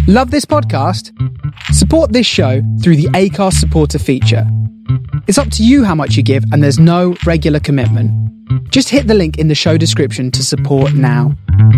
Love this podcast? Support this show through the Acast supporter feature. It's up to you how much you give, and there's no regular commitment. Just hit the link in the show description to support now.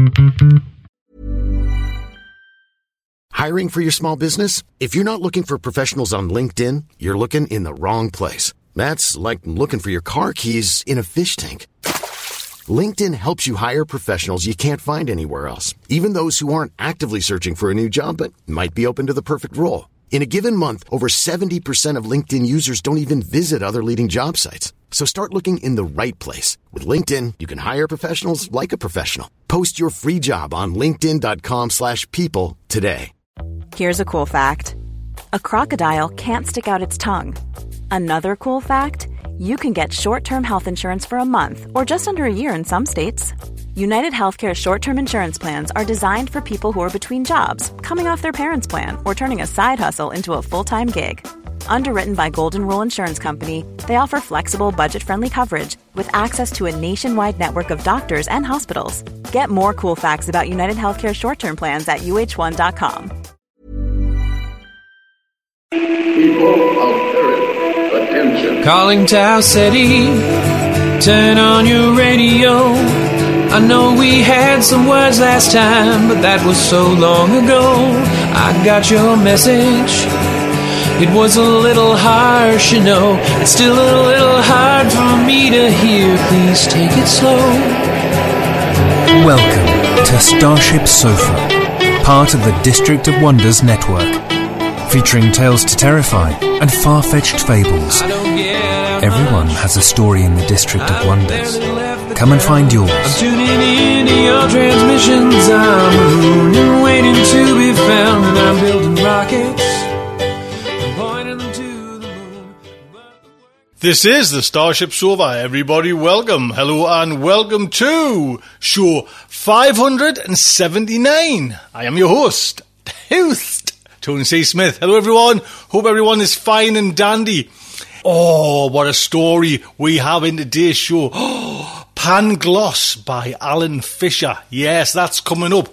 Hiring for your small business? If you're not looking for professionals on LinkedIn, you're looking in the wrong place. That's like looking for your car keys in a fish tank. LinkedIn helps you hire professionals you can't find anywhere else, even those who aren't actively searching for a new job but might be open to the perfect role. In a given month, over 70% of LinkedIn users don't even visit other leading job sites. So start looking in the right place. With LinkedIn, you can hire professionals like a professional. Post your free job on linkedin.com/people today. Here's a cool fact. A crocodile can't stick out its tongue. Another cool fact, you can get short-term health insurance for a month or just under a year in some states. United Healthcare short-term insurance plans are designed for people who are between jobs, coming off their parents' plan, or turning a side hustle into a full-time gig. Underwritten by Golden Rule Insurance Company, they offer flexible, budget-friendly coverage with access to a nationwide network of doctors and hospitals. Get more cool facts about United Healthcare short-term plans at uh1.com. People of Earth, attention. Calling Tau City, turn on your radio. I know we had some words last time, but that was so long ago. I got your message. It was a little harsh, you know. It's still a little hard for me to hear. Please take it slow. Welcome to Starship Sofa, part of the District of Wonders network, featuring tales to terrify and far-fetched fables. Everyone has a story in the District of Wonders. Come and find yours. I'm tuning in to your transmissions. I'm marooned and waiting to be found, and I'm building rockets and pointing them to the moon. This is the Starship Sofa. Everybody, welcome, hello, and welcome to show 579. I am your host, Tony C. Smith. Hello, everyone. Hope everyone is fine and dandy. Oh, what a story we have in today's show. Pangloss by Alan Fisher. Yes, that's coming up.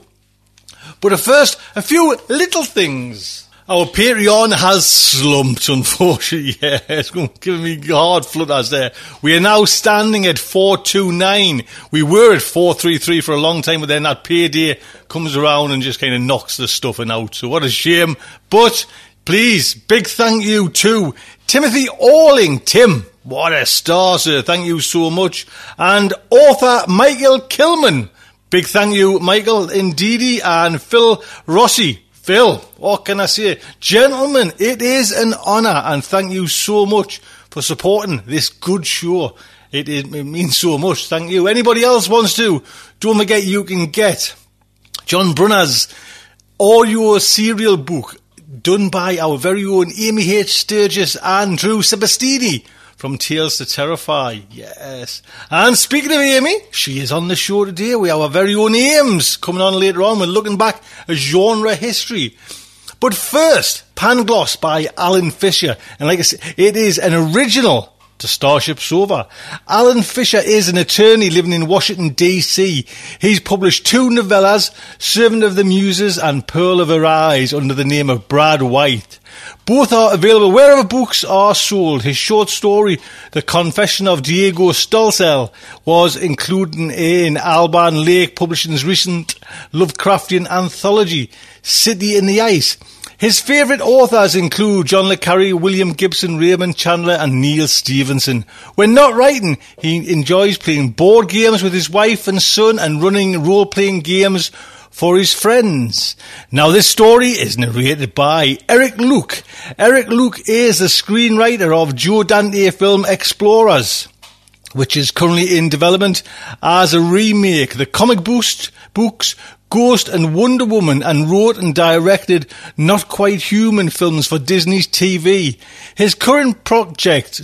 But at first, a few little things. Our Patreon has slumped, unfortunately. Yeah, it's giving me hard flutters there. We are now standing at 429. We were at 433 for a long time, but then that payday comes around and just kind of knocks the stuffing out. So what a shame. But please, big thank you to Timothy Orling. Tim, what a star, sir. Thank you so much. And author Michael Kilman. Big thank you, Michael, indeedy. And Phil Rossi. Phil, what can I say? Gentlemen, it is an honour, and thank you so much for supporting this good show. It means so much. Thank you. Anybody else wants to, don't forget you can get John Brunner's audio serial book done by our very own Amy H. Sturgis and Drew Sebastini from Tales to Terrify. Yes. And speaking of Amy, she is on the show today. We have our very own Ames coming on later on. We're looking back at genre history. But first, Pangloss by Alan Fisher. And like I said, it is an original to Starship Sofa. Alan Fisher is an attorney living in Washington, D.C. He's published 2 novellas, Servant of the Muses and Pearl of Her Eyes, under the name of Brad White. Both are available wherever books are sold. His short story, The Confession of Diego Stolzel, was included in Alban Lake Publishing's recent Lovecraftian anthology, City in the Ice. His favourite authors include John le Carré, William Gibson, Raymond Chandler and Neil Stevenson. When not writing, he enjoys playing board games with his wife and son and running role-playing games for his friends. Now, this story is narrated by Eric Luke. Eric Luke is the screenwriter of Joe Dante film Explorers, which is currently in development as a remake. The comic books Ghost and Wonder Woman, and wrote and directed Not Quite Human films for Disney's TV. His current project,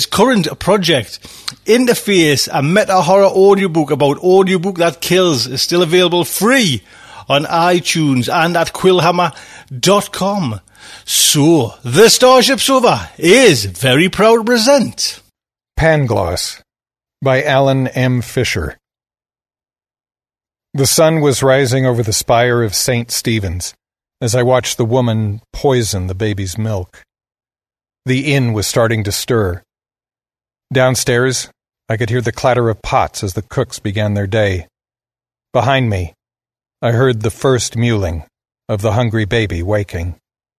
Interface, a meta-horror audiobook about audiobook that kills, is still available free on iTunes and at quillhammer.com. So, the Starship Sofa is very proud to present Pangloss by Alan M. Fisher. The sun was rising over the spire of St. Stephen's, as I watched the woman poison the baby's milk. The inn was starting to stir. Downstairs, I could hear the clatter of pots as the cooks began their day. Behind me, I heard the first mewling of the hungry baby waking.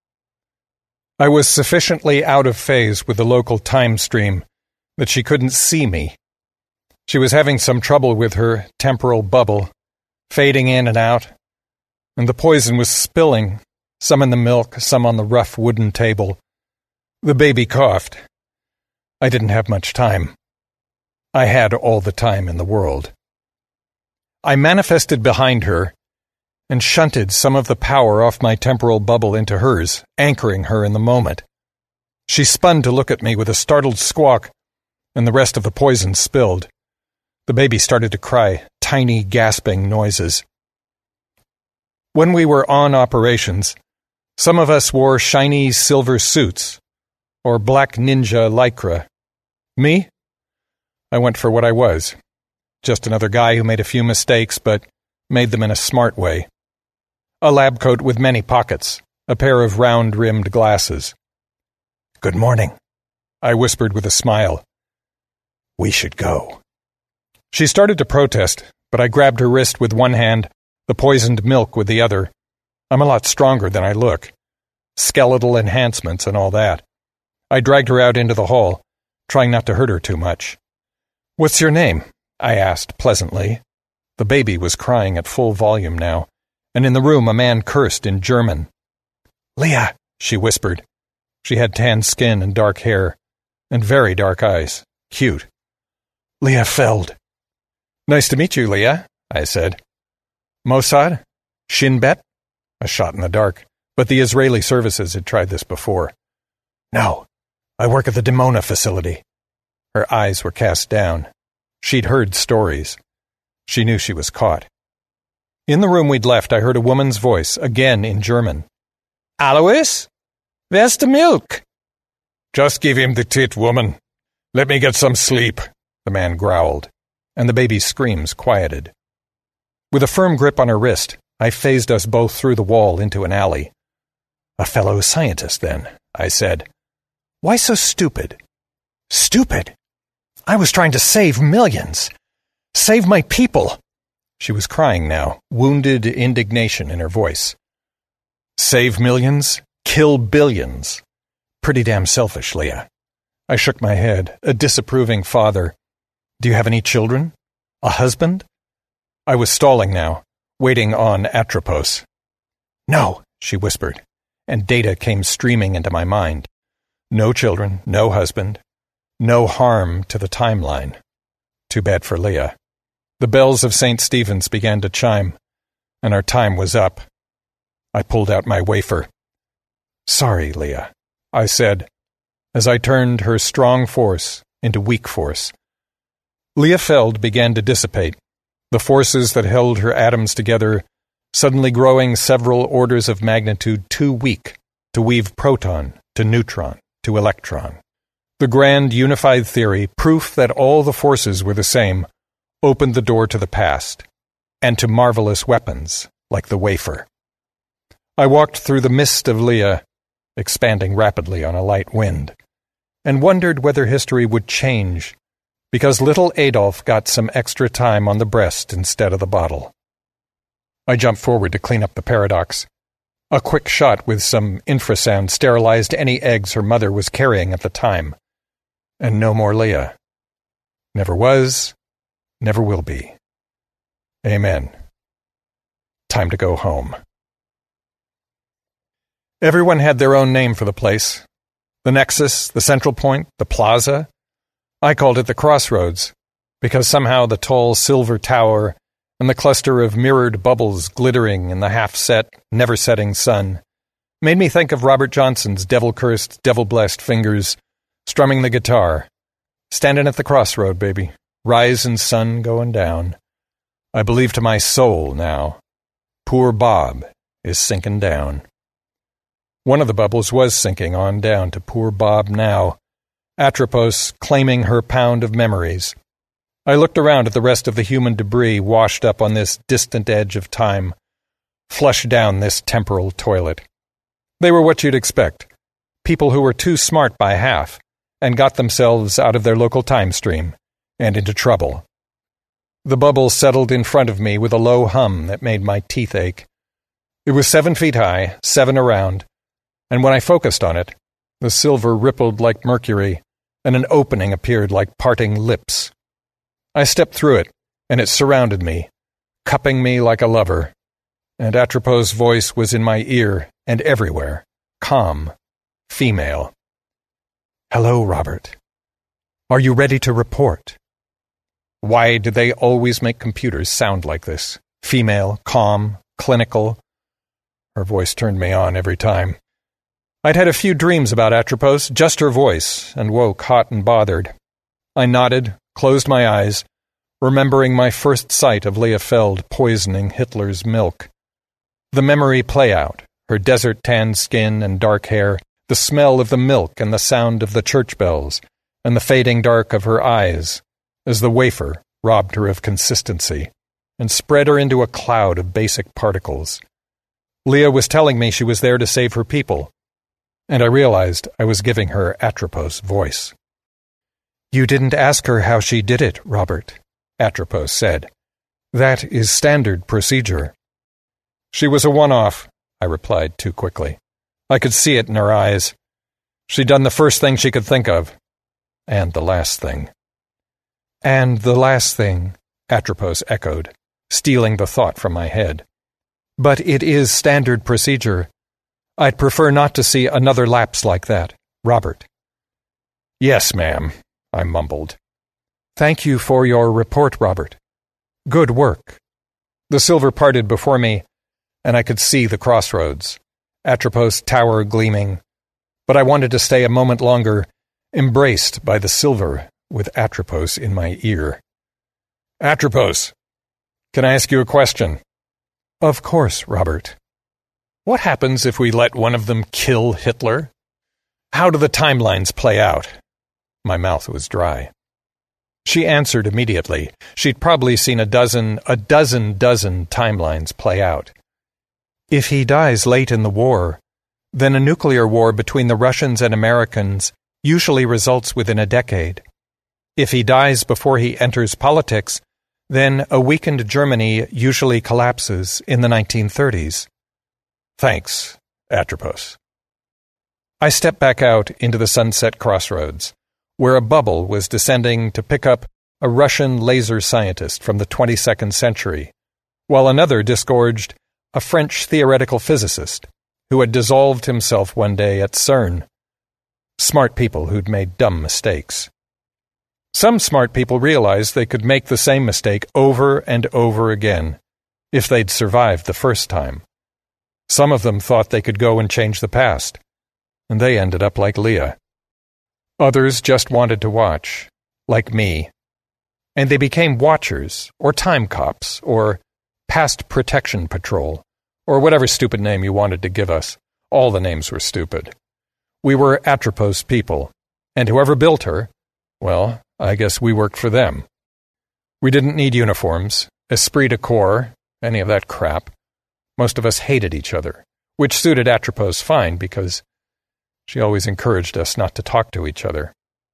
I was sufficiently out of phase with the local time stream that she couldn't see me. She was having some trouble with her temporal bubble, fading in and out, and the poison was spilling, some in the milk, some on the rough wooden table. The baby coughed. I didn't have much time. I had all the time in the world. I manifested behind her and shunted some of the power off my temporal bubble into hers, anchoring her in the moment. She spun to look at me with a startled squawk, and the rest of the poison spilled. The baby started to cry, tiny gasping noises. When we were on operations, some of us wore shiny silver suits, or black ninja lycra. Me? I went for what I was. Just another guy who made a few mistakes, but made them in a smart way. A lab coat with many pockets, a pair of round-rimmed glasses. "Good morning," I whispered with a smile. "We should go." She started to protest, but I grabbed her wrist with one hand, the poisoned milk with the other. I'm a lot stronger than I look. Skeletal enhancements and all that. I dragged her out into the hall, trying not to hurt her too much. "What's your name?" I asked pleasantly. The baby was crying at full volume now, and in the room a man cursed in German. "Leah," she whispered. She had tan skin and dark hair, and very dark eyes. Cute. "Leah Feld." "Nice to meet you, Leah," I said. "Mossad? Shin Bet?" A shot in the dark, but the Israeli services had tried this before. "No, I work at the Dimona facility." Her eyes were cast down. She'd heard stories. She knew she was caught. In the room we'd left, I heard a woman's voice, again in German. "Alois? Where's the milk?" "Just give him the tit, woman. Let me get some sleep," the man growled, and the baby's screams quieted. With a firm grip on her wrist, I phased us both through the wall into an alley. "A fellow scientist, then," I said. "Why so stupid?" "Stupid? I was trying to save millions. Save my people." She was crying now, wounded indignation in her voice. "Save millions? Kill billions. Pretty damn selfish, Leah." I shook my head, a disapproving father. "Do you have any children? A husband?" I was stalling now, waiting on Atropos. "No," she whispered, and data came streaming into my mind. No children, no husband, no harm to the timeline. Too bad for Leah. The bells of St. Stephen's began to chime, and our time was up. I pulled out my wafer. "Sorry, Leah," I said, as I turned her strong force into weak force. Leah Feld began to dissipate, the forces that held her atoms together suddenly growing several orders of magnitude too weak to weave proton to neutron to electron. The grand unified theory, proof that all the forces were the same, opened the door to the past, and to marvelous weapons like the wafer. I walked through the mist of Leah, expanding rapidly on a light wind, and wondered whether history would change, because little Adolf got some extra time on the breast instead of the bottle. I jumped forward to clean up the paradox. A quick shot with some infrasound sterilized any eggs her mother was carrying at the time. And no more Leah. Never was, never will be. Amen. Time to go home. Everyone had their own name for the place. The Nexus, the Central Point, the Plaza. I called it the Crossroads, because somehow the tall silver tower and the cluster of mirrored bubbles glittering in the half-set, never-setting sun made me think of Robert Johnson's devil-cursed, devil-blessed fingers strumming the guitar. Standing at the crossroad, baby. Rising sun going down. I believe to my soul now. Poor Bob is sinking down. One of the bubbles was sinking on down to poor Bob now, Atropos claiming her pound of memories. I looked around at the rest of the human debris washed up on this distant edge of time, flush down this temporal toilet. They were what you'd expect. People who were too smart by half and got themselves out of their local time stream and into trouble. The bubble settled in front of me with a low hum that made my teeth ache. It was 7 feet high, 7 around, and when I focused on it, the silver rippled like mercury, and an opening appeared like parting lips. I stepped through it, and it surrounded me, cupping me like a lover, and Atropos' voice was in my ear and everywhere, calm, female. "Hello, Robert. Are you ready to report?" Why did they always make computers sound like this? Female, calm, clinical. Her voice turned me on every time. I'd had a few dreams about Atropos, just her voice, and woke hot and bothered. I nodded, closed my eyes, remembering my first sight of Leah Feld poisoning Hitler's milk. The memory play out, her desert-tanned skin and dark hair, the smell of the milk and the sound of the church bells, and the fading dark of her eyes, as the wafer robbed her of consistency and spread her into a cloud of basic particles. Leah was telling me she was there to save her people, and I realized I was giving her Atropos' voice. "You didn't ask her how she did it, Robert," Atropos said. "That is standard procedure." "She was a one-off," I replied too quickly. I could see it in her eyes. She'd done the first thing she could think of, and the last thing. "And the last thing," Atropos echoed, stealing the thought from my head. "But it is standard procedure. I'd prefer not to see another lapse like that, Robert." "Yes, ma'am," I mumbled. "Thank you for your report, Robert. Good work." The silver parted before me, and I could see the crossroads, Atropos' tower gleaming, but I wanted to stay a moment longer, embraced by the silver with Atropos in my ear. "Atropos, can I ask you a question?" "Of course, Robert." "What happens if we let one of them kill Hitler? How do the timelines play out?" My mouth was dry. She answered immediately. She'd probably seen a dozen timelines play out. "If he dies late in the war, then a nuclear war between the Russians and Americans usually results within a decade. If he dies before he enters politics, then a weakened Germany usually collapses in the 1930s. "Thanks, Atropos." I stepped back out into the sunset crossroads, where a bubble was descending to pick up a Russian laser scientist from the 22nd century, while another disgorged a French theoretical physicist who had dissolved himself one day at CERN. Smart people who'd made dumb mistakes. Some smart people realized they could make the same mistake over and over again if they'd survived the first time. Some of them thought they could go and change the past, and they ended up like Leah. Others just wanted to watch, like me, and they became watchers, or time cops, or past protection patrol, or whatever stupid name you wanted to give us. All the names were stupid. We were Atropos people, and whoever built her, well, I guess we worked for them. We didn't need uniforms, esprit de corps, any of that crap. Most of us hated each other, which suited Atropos fine because she always encouraged us not to talk to each other.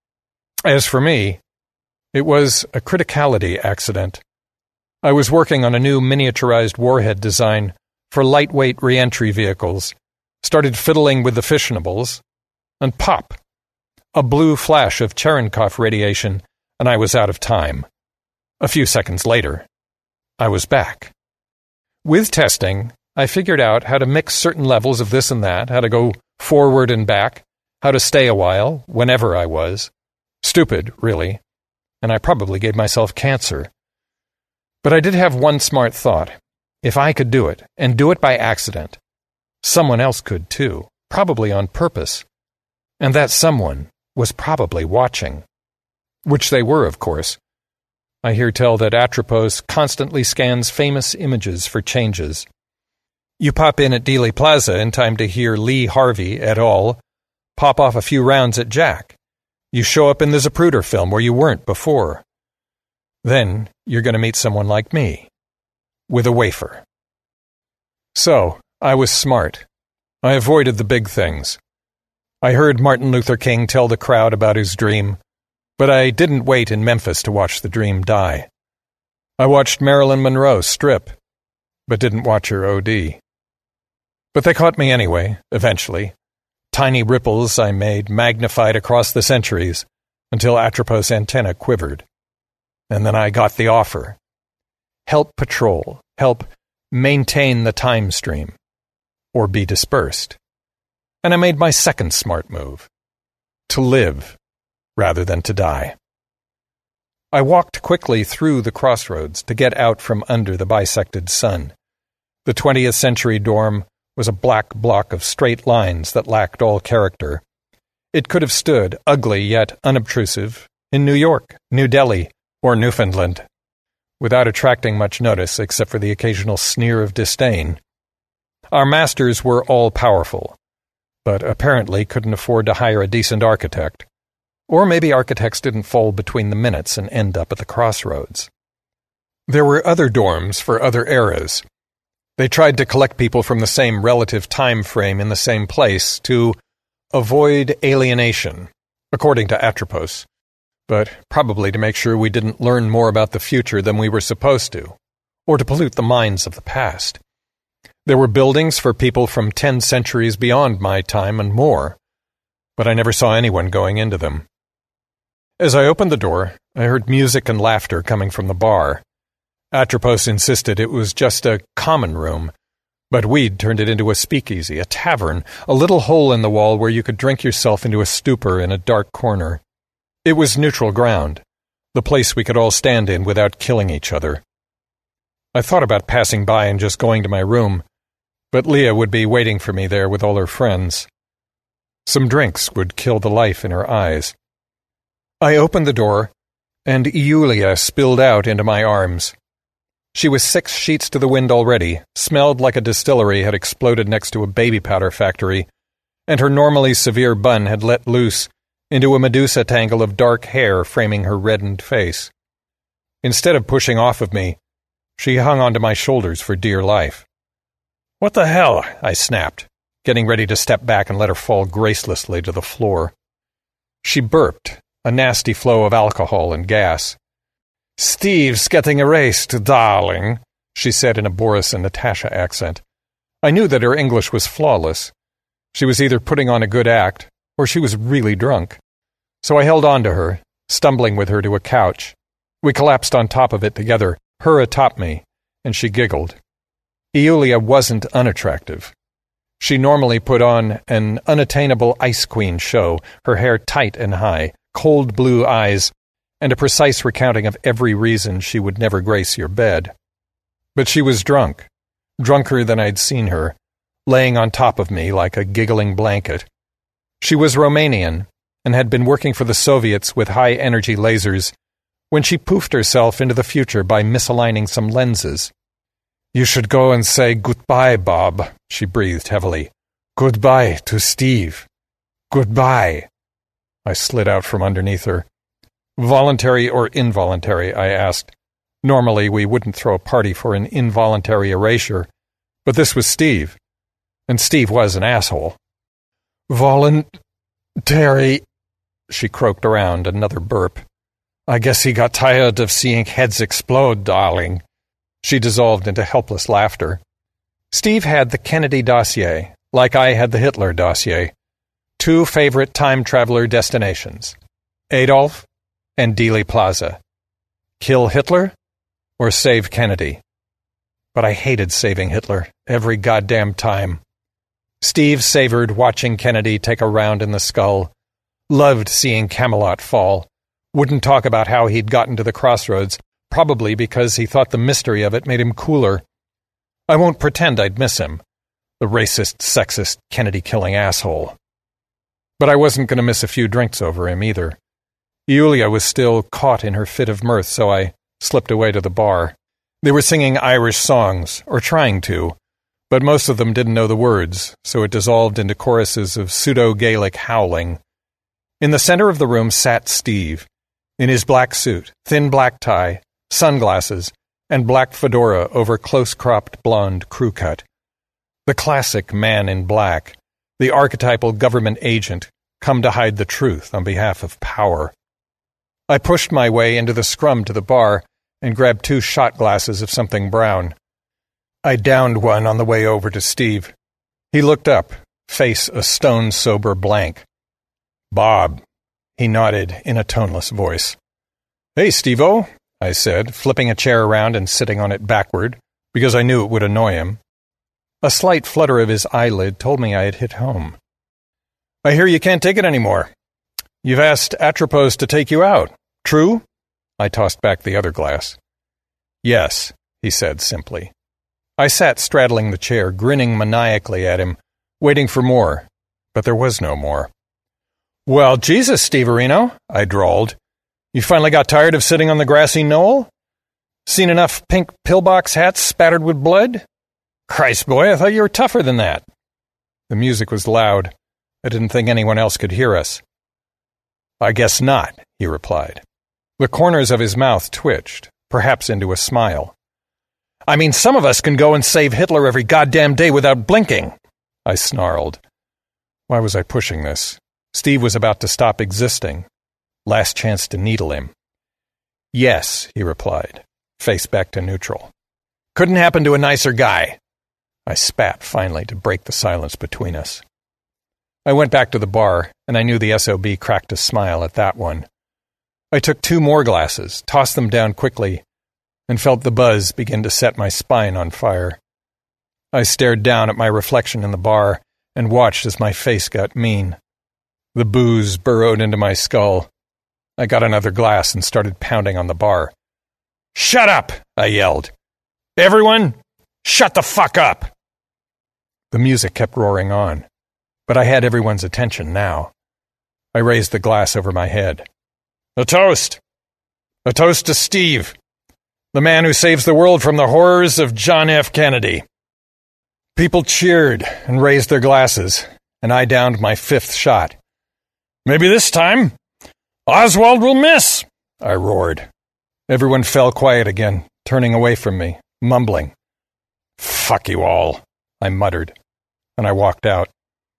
As for me, it was a criticality accident. I was working on a new miniaturized warhead design for lightweight re-entry vehicles, started fiddling with the fissionables, and pop! A blue flash of Cherenkov radiation, and I was out of time. A few seconds later, I was back. With testing, I figured out how to mix certain levels of this and that, how to go forward and back, how to stay a while, whenever I was. Stupid, really, and I probably gave myself cancer. But I did have one smart thought. If I could do it, and do it by accident, someone else could too, probably on purpose. And that someone was probably watching. Which they were, of course. I hear tell that Atropos constantly scans famous images for changes. You pop in at Dealey Plaza in time to hear Lee Harvey et al. Pop off a few rounds at Jack. You show up in the Zapruder film where you weren't before. Then you're going to meet someone like me, with a wafer. So, I was smart. I avoided the big things. I heard Martin Luther King tell the crowd about his dream, but I didn't wait in Memphis to watch the dream die. I watched Marilyn Monroe strip, but didn't watch her OD. But they caught me anyway, eventually. Tiny ripples I made magnified across the centuries until Atropos' antenna quivered. And then I got the offer. Help patrol, help maintain the time stream, or be dispersed. And I made my second smart move. To live, rather than to die. I walked quickly through the crossroads to get out from under the bisected sun. The 20th century dorm was a black block of straight lines that lacked all character. It could have stood, ugly yet unobtrusive, in New York, New Delhi, or Newfoundland, without attracting much notice except for the occasional sneer of disdain. Our masters were all-powerful, but apparently couldn't afford to hire a decent architect. Or maybe architects didn't fall between the minutes and end up at the crossroads. There were other dorms for other eras. They tried to collect people from the same relative time frame in the same place to avoid alienation, according to Atropos, but probably to make sure we didn't learn more about the future than we were supposed to, or to pollute the minds of the past. There were buildings for people from 10 centuries beyond my time and more, but I never saw anyone going into them. As I opened the door, I heard music and laughter coming from the bar. Atropos insisted it was just a common room, but we'd turned it into a speakeasy, a tavern, a little hole in the wall where you could drink yourself into a stupor in a dark corner. It was neutral ground, the place we could all stand in without killing each other. I thought about passing by and just going to my room, but Leah would be waiting for me there with all her friends. Some drinks would kill the life in her eyes. I opened the door, and Iulia spilled out into my arms. She was 6 sheets to the wind already, smelled like a distillery had exploded next to a baby powder factory, and her normally severe bun had let loose into a Medusa tangle of dark hair framing her reddened face. Instead of pushing off of me, she hung onto my shoulders for dear life. "What the hell?" I snapped, getting ready to step back and let her fall gracelessly to the floor. She burped, a nasty flow of alcohol and gas. "Steve's getting erased, darling," she said in a Boris and Natasha accent. I knew that her English was flawless. She was either putting on a good act, or she was really drunk. So I held on to her, stumbling with her to a couch. We collapsed on top of it together, her atop me, and she giggled. Iulia wasn't unattractive. She normally put on an unattainable Ice Queen show, her hair tight and high, cold blue eyes, and a precise recounting of every reason she would never grace your bed. But she was drunk, drunker than I'd seen her, laying on top of me like a giggling blanket. She was Romanian, and had been working for the Soviets with high-energy lasers when she poofed herself into the future by misaligning some lenses. "You should go and say goodbye, Bob," she breathed heavily. "Goodbye to Steve. Goodbye." I slid out from underneath her. "Voluntary or involuntary?" I asked. Normally we wouldn't throw a party for an involuntary erasure, but this was Steve, and Steve was an asshole. "Voluntary," she croaked around, another burp. "I guess he got tired of seeing heads explode, darling." She dissolved into helpless laughter. Steve had the Kennedy dossier, like I had the Hitler dossier. 2 favorite time-traveler destinations, Adolf and Dealey Plaza. Kill Hitler or save Kennedy? But I hated saving Hitler every goddamn time. Steve savored watching Kennedy take a round in the skull, loved seeing Camelot fall, wouldn't talk about how he'd gotten to the crossroads, probably because he thought the mystery of it made him cooler. I won't pretend I'd miss him, the racist, sexist, Kennedy-killing asshole. But I wasn't going to miss a few drinks over him either. Iulia was still caught in her fit of mirth, so I slipped away to the bar. They were singing Irish songs, or trying to, but most of them didn't know the words, so it dissolved into choruses of pseudo-Gaelic howling. In the center of the room sat Steve, in his black suit, thin black tie, sunglasses, and black fedora over close-cropped blonde crew cut. The classic man in black, the archetypal government agent, come to hide the truth on behalf of power. I pushed my way into the scrum to the bar and grabbed 2 shot glasses of something brown. I downed one on the way over to Steve. He looked up, face a stone-sober blank. "Bob," he nodded in a toneless voice. "Hey, Steve-O," I said, flipping a chair around and sitting on it backward, because I knew it would annoy him. A slight flutter of his eyelid told me I had hit home. "I hear you can't take it anymore. You've asked Atropos to take you out. True?" I tossed back the other glass. "Yes," he said simply. I sat straddling the chair, grinning maniacally at him, waiting for more, but there was no more. "Well, Jesus, Steve-O-Reno," I drawled. "You finally got tired of sitting on the grassy knoll? Seen enough pink pillbox hats spattered with blood? Christ, boy, I thought you were tougher than that." The music was loud. I didn't think anyone else could hear us. "I guess not," he replied. The corners of his mouth twitched, perhaps into a smile. "I mean, some of us can go and save Hitler every goddamn day without blinking," I snarled. Why was I pushing this? Steve was about to stop existing. Last chance to needle him. "Yes," he replied, face back to neutral. "Couldn't happen to a nicer guy." I spat finally to break the silence between us. I went back to the bar, and I knew the SOB cracked a smile at that one. I took 2 more glasses, tossed them down quickly, and felt the buzz begin to set my spine on fire. I stared down at my reflection in the bar and watched as my face got mean. The booze burrowed into my skull. I got another glass and started pounding on the bar. "Shut up!" I yelled. "Everyone, shut the fuck up!" The music kept roaring on, but I had everyone's attention now. I raised the glass over my head. "A toast! A toast to Steve, the man who saves the world from the horrors of John F. Kennedy." People cheered and raised their glasses, and I downed my 5th shot. "Maybe this time Oswald will miss," I roared. Everyone fell quiet again, turning away from me, mumbling. "Fuck you all," I muttered, and I walked out.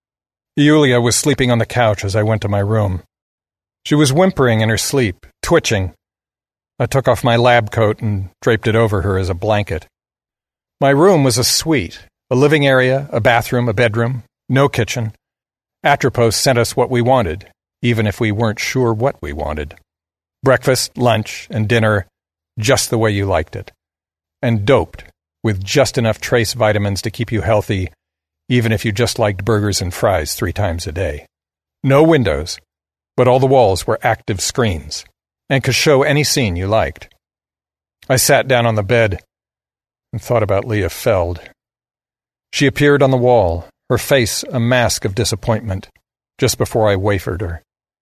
Yulia was sleeping on the couch as I went to my room. She was whimpering in her sleep, twitching. I took off my lab coat and draped it over her as a blanket. My room was a suite, a living area, a bathroom, a bedroom, no kitchen. Atropos sent us what we wanted, even if we weren't sure what we wanted. Breakfast, lunch, and dinner, just the way you liked it. And doped, with just enough trace vitamins to keep you healthy, even if you just liked burgers and fries 3 times a day. No windows, but all the walls were active screens, and could show any scene you liked. I sat down on the bed and thought about Leah Feld. She appeared on the wall, her face a mask of disappointment, just before I wafered her.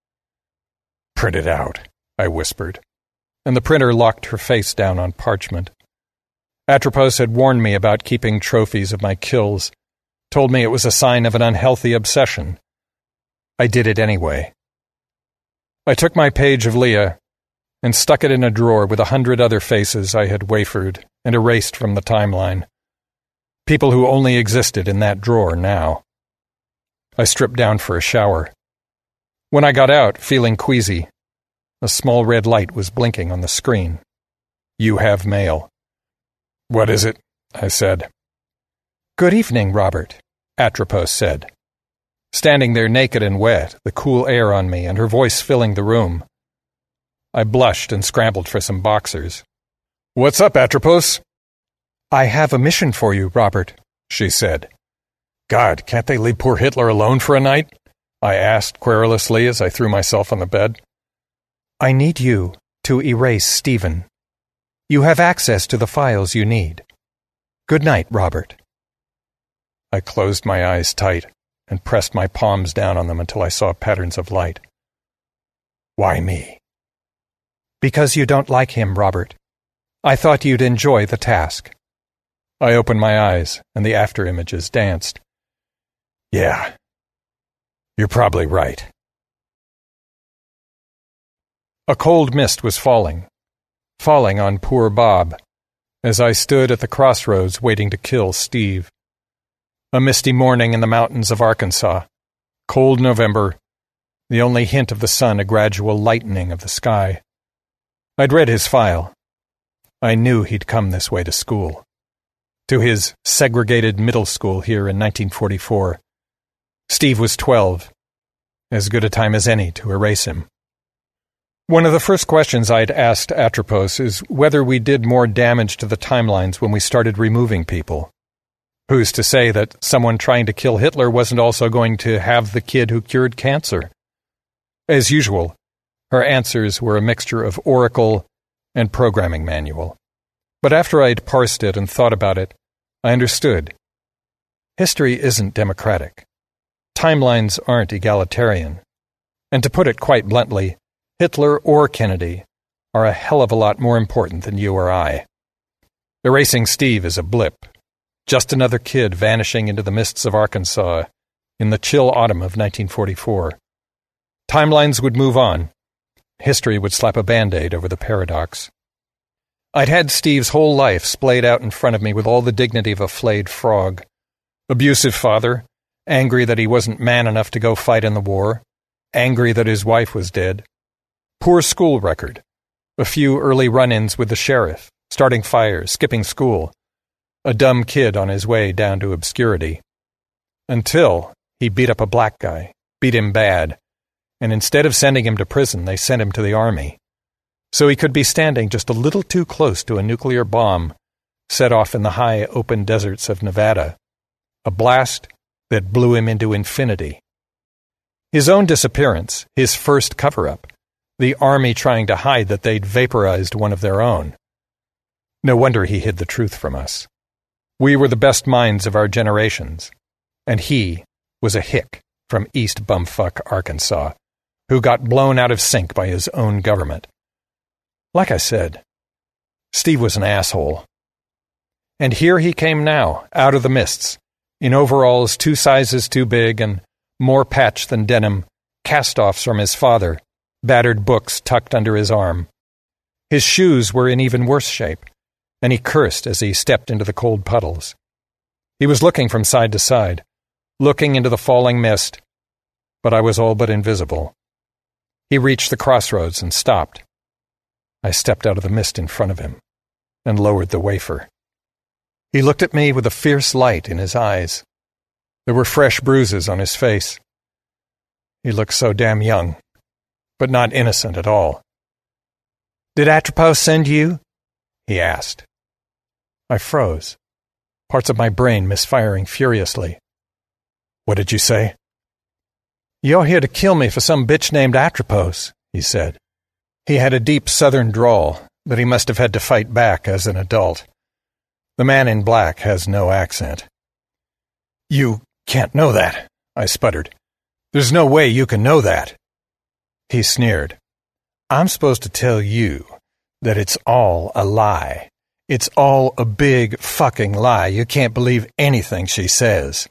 "Print it out," I whispered, and the printer locked her face down on parchment. Atropos had warned me about keeping trophies of my kills, told me it was a sign of an unhealthy obsession. I did it anyway. I took my page of Leah and stuck it in a drawer with 100 other faces I had wafered and erased from the timeline. People who only existed in that drawer now. I stripped down for a shower. When I got out, feeling queasy, a small red light was blinking on the screen. "You have mail." "What is it?" I said. "Good evening, Robert," Atropos said. Standing there naked and wet, the cool air on me and her voice filling the room. I blushed and scrambled for some boxers. "What's up, Atropos?" "I have a mission for you, Robert," she said. "God, can't they leave poor Hitler alone for a night?" I asked querulously as I threw myself on the bed. "I need you to erase Stephen. You have access to the files you need. Good night, Robert." I closed my eyes tight and pressed my palms down on them until I saw patterns of light. "Why me?" "Because you don't like him, Robert. I thought you'd enjoy the task." I opened my eyes, and the after-images danced. "Yeah, you're probably right." A cold mist was falling on poor Bob, as I stood at the crossroads waiting to kill Steve. A misty morning in the mountains of Arkansas. Cold November. The only hint of the sun, a gradual lightening of the sky. I'd read his file. I knew he'd come this way to school. To his segregated middle school here in 1944. Steve was 12. As good a time as any to erase him. One of the first questions I'd asked Atropos is whether we did more damage to the timelines when we started removing people. Who's to say that someone trying to kill Hitler wasn't also going to have the kid who cured cancer? As usual, her answers were a mixture of oracle and programming manual. But after I'd parsed it and thought about it, I understood. History isn't democratic. Timelines aren't egalitarian. And to put it quite bluntly, Hitler or Kennedy are a hell of a lot more important than you or I. Erasing Steve is a blip. Just another kid vanishing into the mists of Arkansas in the chill autumn of 1944. Timelines would move on. History would slap a Band-Aid over the paradox. I'd had Steve's whole life splayed out in front of me with all the dignity of a flayed frog. Abusive father, angry that he wasn't man enough to go fight in the war, angry that his wife was dead. Poor school record. A few early run-ins with the sheriff, starting fires, skipping school. A dumb kid on his way down to obscurity. Until he beat up a black guy, beat him bad, and instead of sending him to prison, they sent him to the army. So he could be standing just a little too close to a nuclear bomb set off in the high open deserts of Nevada. A blast that blew him into infinity. His own disappearance, his first cover-up, the army trying to hide that they'd vaporized one of their own. No wonder he hid the truth from us. We were the best minds of our generations, and he was a hick from East Bumfuck, Arkansas, who got blown out of sync by his own government. Like I said, Steve was an asshole. And here he came now, out of the mists, in overalls 2 sizes too big and more patch than denim, cast-offs from his father, battered books tucked under his arm. His shoes were in even worse shape, and he cursed as he stepped into the cold puddles. He was looking from side to side, looking into the falling mist, but I was all but invisible. He reached the crossroads and stopped. I stepped out of the mist in front of him and lowered the wafer. He looked at me with a fierce light in his eyes. There were fresh bruises on his face. He looked so damn young, but not innocent at all. "Did Atropos send you?" he asked. I froze, parts of my brain misfiring furiously. "What did you say?" "You're here to kill me for some bitch named Atropos," he said. He had a deep southern drawl that he must have had to fight back as an adult. The man in black has no accent. "You can't know that," I sputtered. "There's no way you can know that." He sneered. "I'm supposed to tell you that it's all a lie. It's all a big fucking lie. You can't believe anything she says."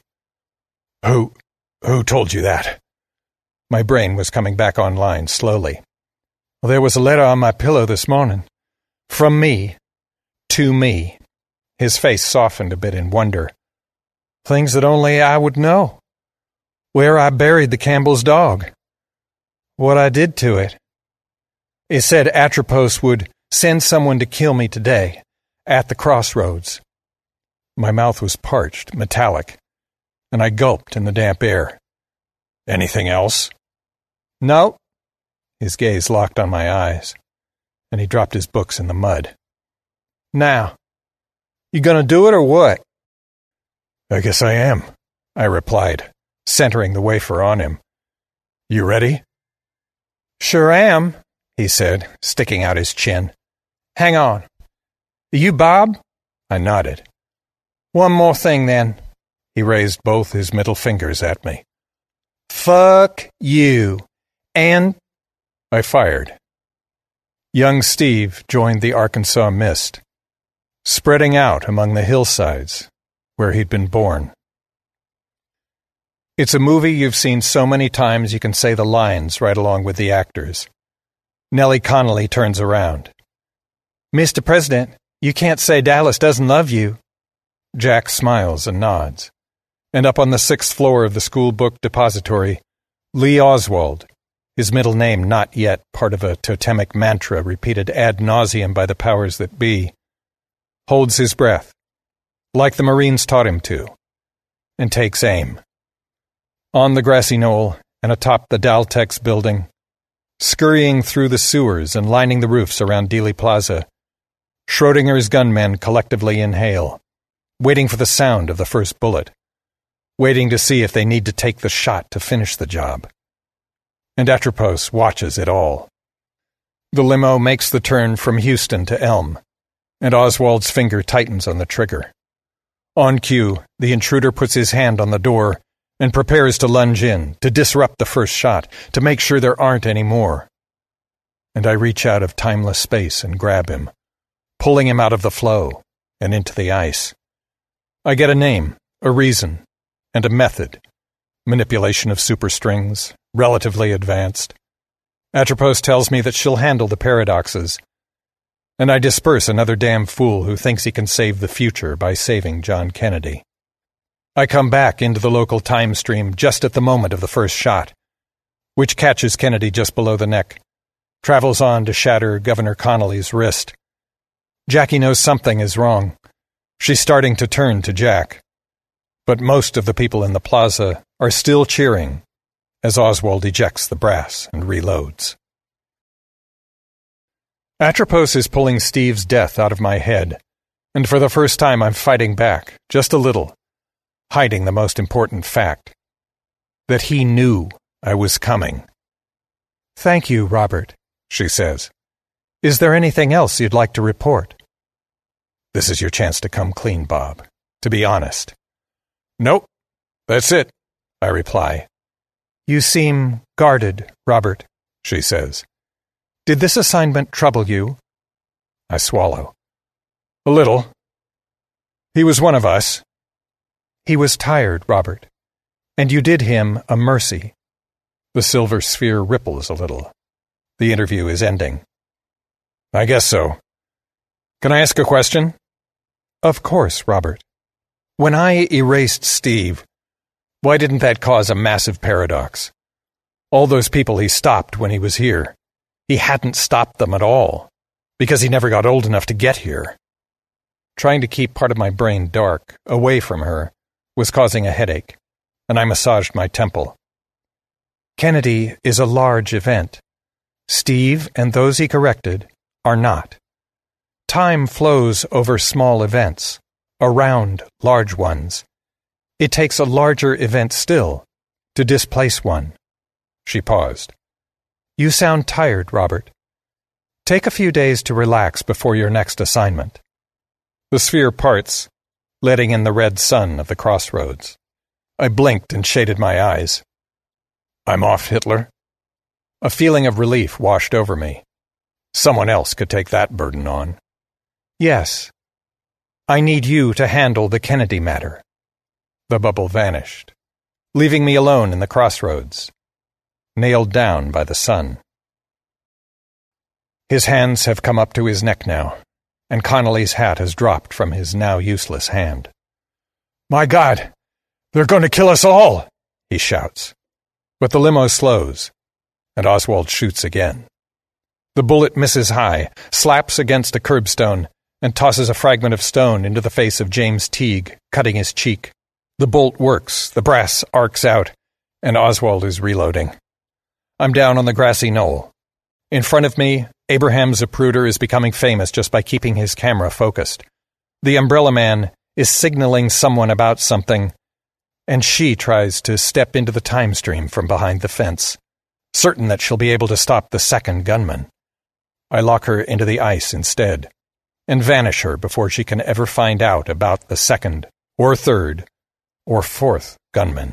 Who told you that?" My brain was coming back online slowly. "Well, there was a letter on my pillow this morning. From me. To me." His face softened a bit in wonder. "Things that only I would know. Where I buried the Campbell's dog. What I did to it. It said Atropos would send someone to kill me today, at the crossroads." My mouth was parched, metallic, and I gulped in the damp air. "Anything else?" "No." His gaze locked on my eyes, and he dropped his books in the mud. "Now, you gonna do it or what?" "I guess I am," I replied, centering the wafer on him. "You ready?" "Sure am," he said, sticking out his chin. "Hang on. Are you Bob?" I nodded. "One more thing, then." He raised both his middle fingers at me. "Fuck you. And—" I fired. Young Steve joined the Arkansas mist, spreading out among the hillsides where he'd been born. It's a movie you've seen so many times you can say the lines right along with the actors. Nellie Connolly turns around. "Mr. President, you can't say Dallas doesn't love you." Jack smiles and nods. and up on the 6th floor of the school book depository, Lee Oswald, his middle name not yet part of a totemic mantra repeated ad nauseum by the powers that be, holds his breath, like the Marines taught him to, and takes aim. On the grassy knoll and atop the Daltex building, scurrying through the sewers and lining the roofs around Dealey Plaza, Schrodinger's gunmen collectively inhale, waiting for the sound of the first bullet, waiting to see if they need to take the shot to finish the job. And Atropos watches it all. The limo makes the turn from Houston to Elm, and Oswald's finger tightens on the trigger. On cue, the intruder puts his hand on the door and prepares to lunge in, to disrupt the first shot, to make sure there aren't any more. And I reach out of timeless space and grab him, pulling him out of the flow and into the ice. I get a name, a reason, and a method. Manipulation of superstrings, relatively advanced. Atropos tells me that she'll handle the paradoxes, and I disperse another damn fool who thinks he can save the future by saving John Kennedy. I come back into the local time stream just at the moment of the first shot, which catches Kennedy just below the neck, travels on to shatter Governor Connolly's wrist. Jackie knows something is wrong. She's starting to turn to Jack. But most of the people in the plaza are still cheering as Oswald ejects the brass and reloads. Atropos is pulling Steve's death out of my head, and for the first time I'm fighting back, just a little, hiding the most important fact, that he knew I was coming. "Thank you, Robert," she says. "Is there anything else you'd like to report?" This is your chance to come clean, Bob, to be honest. Nope, that's it, I reply. "You seem guarded, Robert," she says. "Did this assignment trouble you?" I swallow. A little. He was one of us. He was tired, Robert, and you did him a mercy. The silver sphere ripples a little. The interview is ending. I guess so. Can I ask a question? Of course, Robert. When I erased Steve, why didn't that cause a massive paradox? All those people he stopped when he was here, he hadn't stopped them at all, because he never got old enough to get here. Trying to keep part of my brain dark, away from her, was causing a headache, and I massaged my temple. Kennedy is a large event. Steve and those he corrected are not. Time flows over small events, around large ones. It takes a larger event still to displace one. She paused. You sound tired, Robert. Take a few days to relax before your next assignment. The sphere parts, letting in the red sun of the crossroads. I blinked and shaded my eyes. I'm off, Hitler. A feeling of relief washed over me. Someone else could take that burden on. Yes. I need you to handle the Kennedy matter. The bubble vanished, leaving me alone in the crossroads, nailed down by the sun. His hands have come up to his neck now, and Connolly's hat has dropped from his now useless hand. My God! They're going to kill us all! He shouts. But the limo slows, and Oswald shoots again. The bullet misses high, slaps against a curbstone, and tosses a fragment of stone into the face of James Teague, cutting his cheek. The bolt works, the brass arcs out, and Oswald is reloading. I'm down on the grassy knoll. In front of me, Abraham Zapruder is becoming famous just by keeping his camera focused. The umbrella man is signaling someone about something, and she tries to step into the time stream from behind the fence, certain that she'll be able to stop the second gunman. I lock her into the ice instead, and vanish her before she can ever find out about the second, or third, or fourth gunman.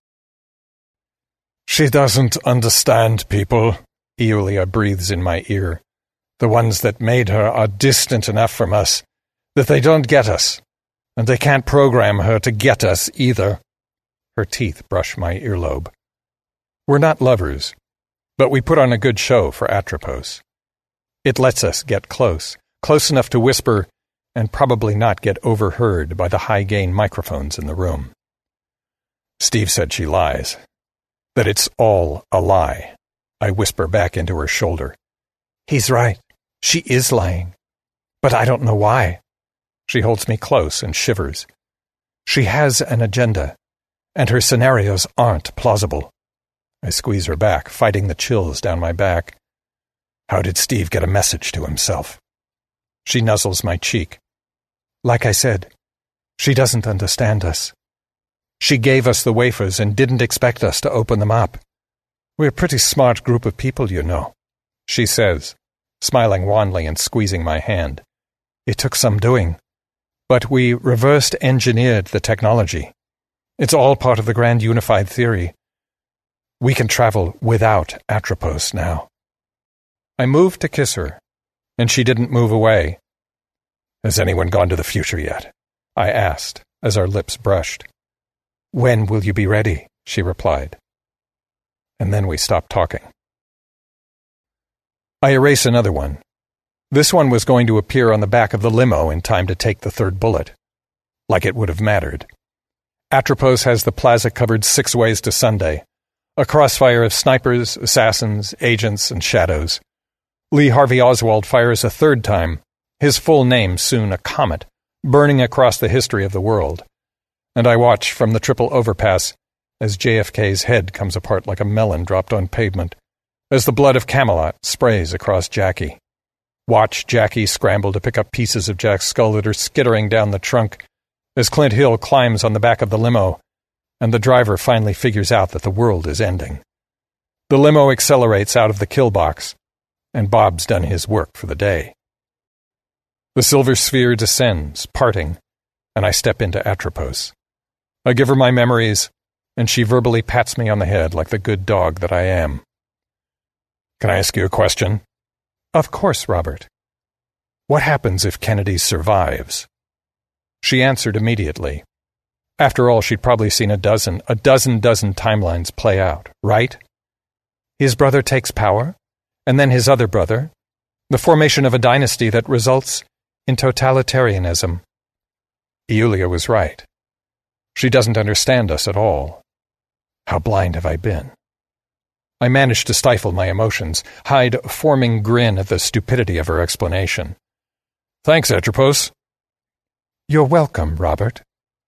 She doesn't understand people, Eolia breathes in my ear. The ones that made her are distant enough from us that they don't get us, and they can't program her to get us either. Her teeth brush my earlobe. We're not lovers, but we put on a good show for Atropos. It lets us get close enough to whisper, and probably not get overheard by the high-gain microphones in the room. Steve said she lies. That it's all a lie. I whisper back into her shoulder. He's right. She is lying. But I don't know why. She holds me close and shivers. She has an agenda, and her scenarios aren't plausible. I squeeze her back, fighting the chills down my back. How did Steve get a message to himself? She nuzzles my cheek. Like I said, she doesn't understand us. She gave us the wafers and didn't expect us to open them up. We're a pretty smart group of people, you know, she says, smiling wanly and squeezing my hand. It took some doing, but we reversed-engineered the technology. It's all part of the grand unified theory. We can travel without Atropos now. I moved to kiss her, and she didn't move away. Has anyone gone to the future yet? I asked, as our lips brushed. When will you be ready? She replied. And then we stopped talking. I erase another one. This one was going to appear on the back of the limo in time to take the third bullet. Like it would have mattered. Atropos has the plaza covered 6 ways to Sunday. A crossfire of snipers, assassins, agents, and shadows. Lee Harvey Oswald fires a third time, his full name soon a comet, burning across the history of the world. And I watch from the triple overpass as JFK's head comes apart like a melon dropped on pavement, as the blood of Camelot sprays across Jackie. Watch Jackie scramble to pick up pieces of Jack's skull that are skittering down the trunk, as Clint Hill climbs on the back of the limo, and the driver finally figures out that the world is ending. The limo accelerates out of the kill box, and Bob's done his work for the day. The silver sphere descends, parting, and I step into Atropos. I give her my memories, and she verbally pats me on the head like the good dog that I am. Can I ask you a question? Of course, Robert. What happens if Kennedy survives? She answered immediately. After all, she'd probably seen a dozen timelines play out, right? His brother takes power, and then his other brother, the formation of a dynasty that results in totalitarianism. Iulia was right. She doesn't understand us at all. How blind have I been? I managed to stifle my emotions, hide a forming grin at the stupidity of her explanation. Thanks, Atropos. You're welcome, Robert.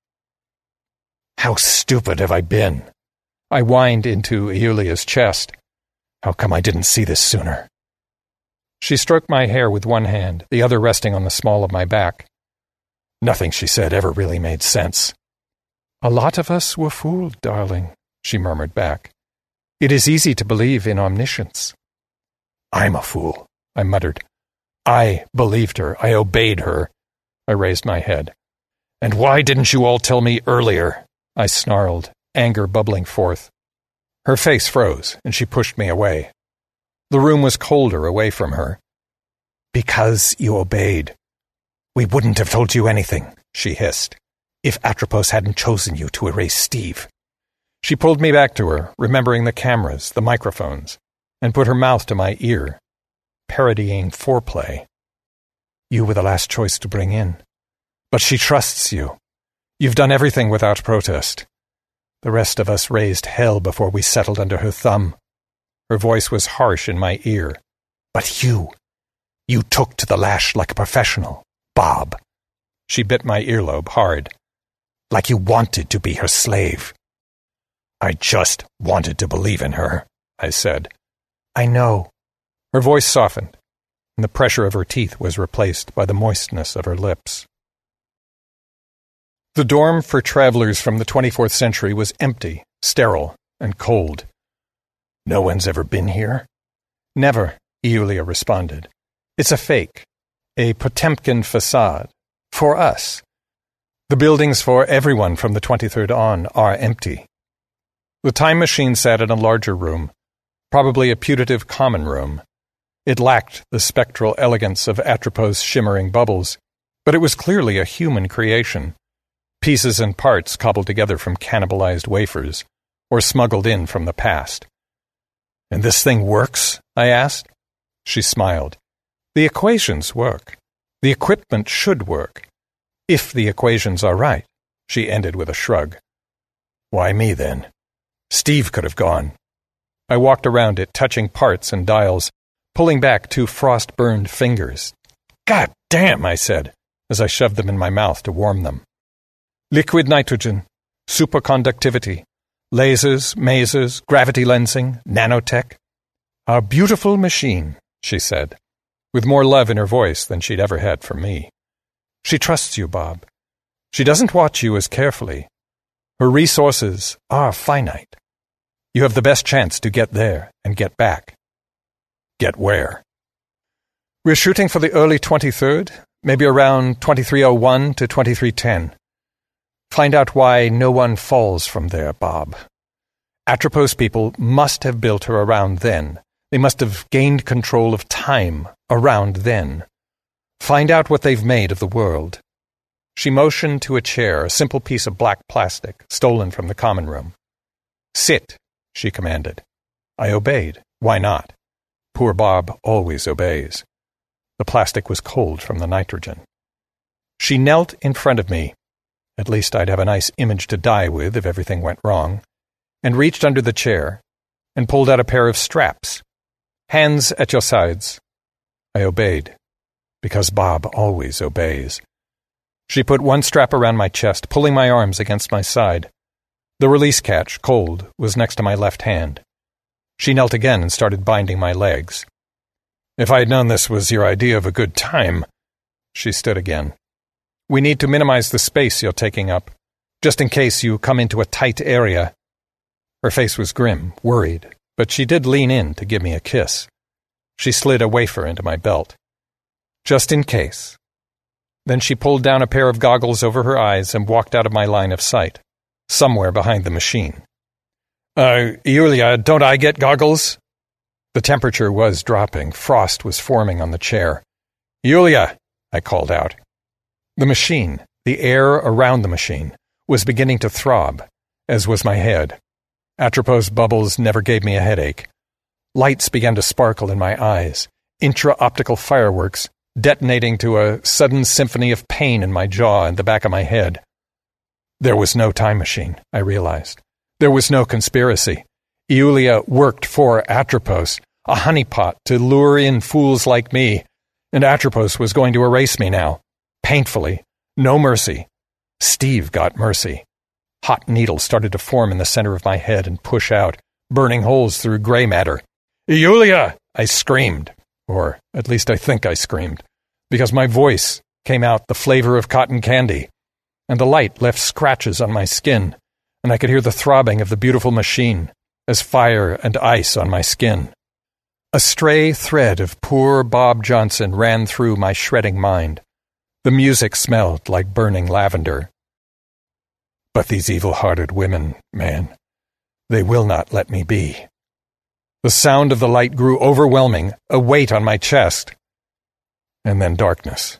How stupid have I been? I whined into Iulia's chest. How come I didn't see this sooner? She stroked my hair with one hand, the other resting on the small of my back. Nothing she said ever really made sense. A lot of us were fooled, darling, she murmured back. It is easy to believe in omniscience. I'm a fool, I muttered. I believed her. I obeyed her. I raised my head. And why didn't you all tell me earlier? I snarled, anger bubbling forth. Her face froze, and she pushed me away. The room was colder away from her. Because you obeyed. We wouldn't have told you anything, she hissed, if Atropos hadn't chosen you to erase Steve. She pulled me back to her, remembering the cameras, the microphones, and put her mouth to my ear, parodying foreplay. You were the last choice to bring in. But she trusts you. You've done everything without protest. The rest of us raised hell before we settled under her thumb. Her voice was harsh in my ear. But you took to the lash like a professional, Bob. She bit my earlobe hard. Like you wanted to be her slave. I just wanted to believe in her, I said. I know. Her voice softened, and the pressure of her teeth was replaced by the moistness of her lips. The dorm for travelers from the 24th century was empty, sterile, and cold. No one's ever been here? Never, Iulia responded. It's a fake, a Potemkin facade. For us. The buildings for everyone from the 23rd on are empty. The time machine sat in a larger room, probably a putative common room. It lacked the spectral elegance of Atropos' shimmering bubbles, but it was clearly a human creation. Pieces and parts cobbled together from cannibalized wafers, or smuggled in from the past. And this thing works? I asked. She smiled. The equations work. The equipment should work. If the equations are right, she ended with a shrug. Why me, then? Steve could have gone. I walked around it, touching parts and dials, pulling back 2 frost-burned fingers. God damn, I said, as I shoved them in my mouth to warm them. Liquid nitrogen, superconductivity, lasers, masers, gravity lensing, nanotech. A beautiful machine, she said, with more love in her voice than she'd ever had for me. She trusts you, Bob. She doesn't watch you as carefully. Her resources are finite. You have the best chance to get there and get back. Get where? We're shooting for the early 23rd, maybe around 2301 to 2310. Find out why no one falls from there, Bob. Atropos people must have built her around then. They must have gained control of time around then. Find out what they've made of the world. She motioned to a chair, a simple piece of black plastic, stolen from the common room. Sit, she commanded. I obeyed. Why not? Poor Bob always obeys. The plastic was cold from the nitrogen. She knelt in front of me. At least I'd have a nice image to die with if everything went wrong, and reached under the chair and pulled out a pair of straps. Hands at your sides. I obeyed, because Bob always obeys. She put one strap around my chest, pulling my arms against my side. The release catch, cold, was next to my left hand. She knelt again and started binding my legs. If I'd known this was your idea of a good time... She stood again. We need to minimize the space you're taking up, just in case you come into a tight area. Her face was grim, worried, but she did lean in to give me a kiss. She slid a wafer into my belt. Just in case. Then she pulled down a pair of goggles over her eyes and walked out of my line of sight, somewhere behind the machine. Yulia, don't I get goggles? The temperature was dropping. Frost was forming on the chair. Yulia, I called out. The machine, the air around the machine, was beginning to throb, as was my head. Atropos bubbles never gave me a headache. Lights began to sparkle in my eyes, intra-optical fireworks, detonating to a sudden symphony of pain in my jaw and the back of my head. There was no time machine, I realized. There was no conspiracy. Iulia worked for Atropos, a honeypot to lure in fools like me, and Atropos was going to erase me now. Painfully. No mercy. Steve got mercy. Hot needles started to form in the center of my head and push out, burning holes through gray matter. Iulia! I screamed. Or at least I think I screamed, because my voice came out the flavor of cotton candy, and the light left scratches on my skin, and I could hear the throbbing of the beautiful machine, as fire and ice on my skin. A stray thread of poor Bob Johnson ran through my shredding mind. The music smelled like burning lavender. But these evil-hearted women, man, they will not let me be. The sound of the light grew overwhelming, a weight on my chest. And then darkness.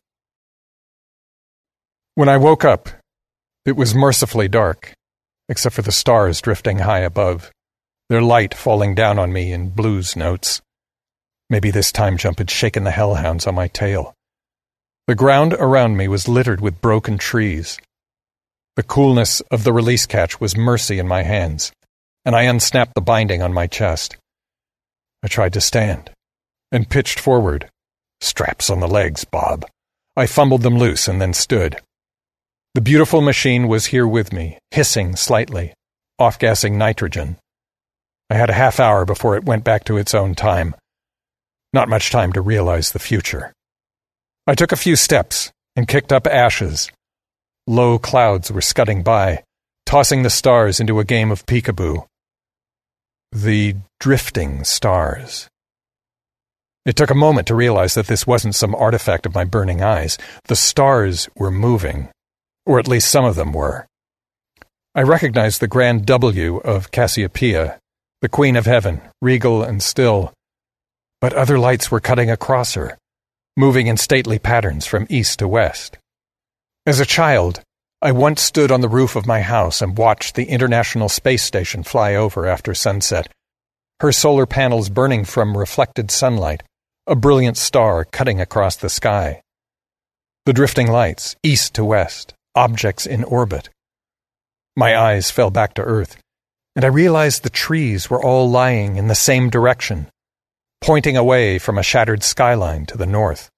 When I woke up, it was mercifully dark, except for the stars drifting high above, their light falling down on me in blues notes. Maybe this time jump had shaken the hellhounds on my tail. The ground around me was littered with broken trees. The coolness of the release catch was mercy in my hands, and I unsnapped the binding on my chest. I tried to stand, and pitched forward. Straps on the legs, Bob. I fumbled them loose and then stood. The beautiful machine was here with me, hissing slightly, off-gassing nitrogen. I had a half hour before it went back to its own time. Not much time to realize the future. I took a few steps and kicked up ashes. Low clouds were scudding by, tossing the stars into a game of peekaboo. The drifting stars. It took a moment to realize that this wasn't some artifact of my burning eyes. The stars were moving, or at least some of them were. I recognized the grand W of Cassiopeia, the Queen of Heaven, regal and still. But other lights were cutting across her, moving in stately patterns from east to west. As a child, I once stood on the roof of my house and watched the International Space Station fly over after sunset, her solar panels burning from reflected sunlight, a brilliant star cutting across the sky. The drifting lights, east to west, objects in orbit. My eyes fell back to Earth, and I realized the trees were all lying in the same direction, pointing away from a shattered skyline to the north.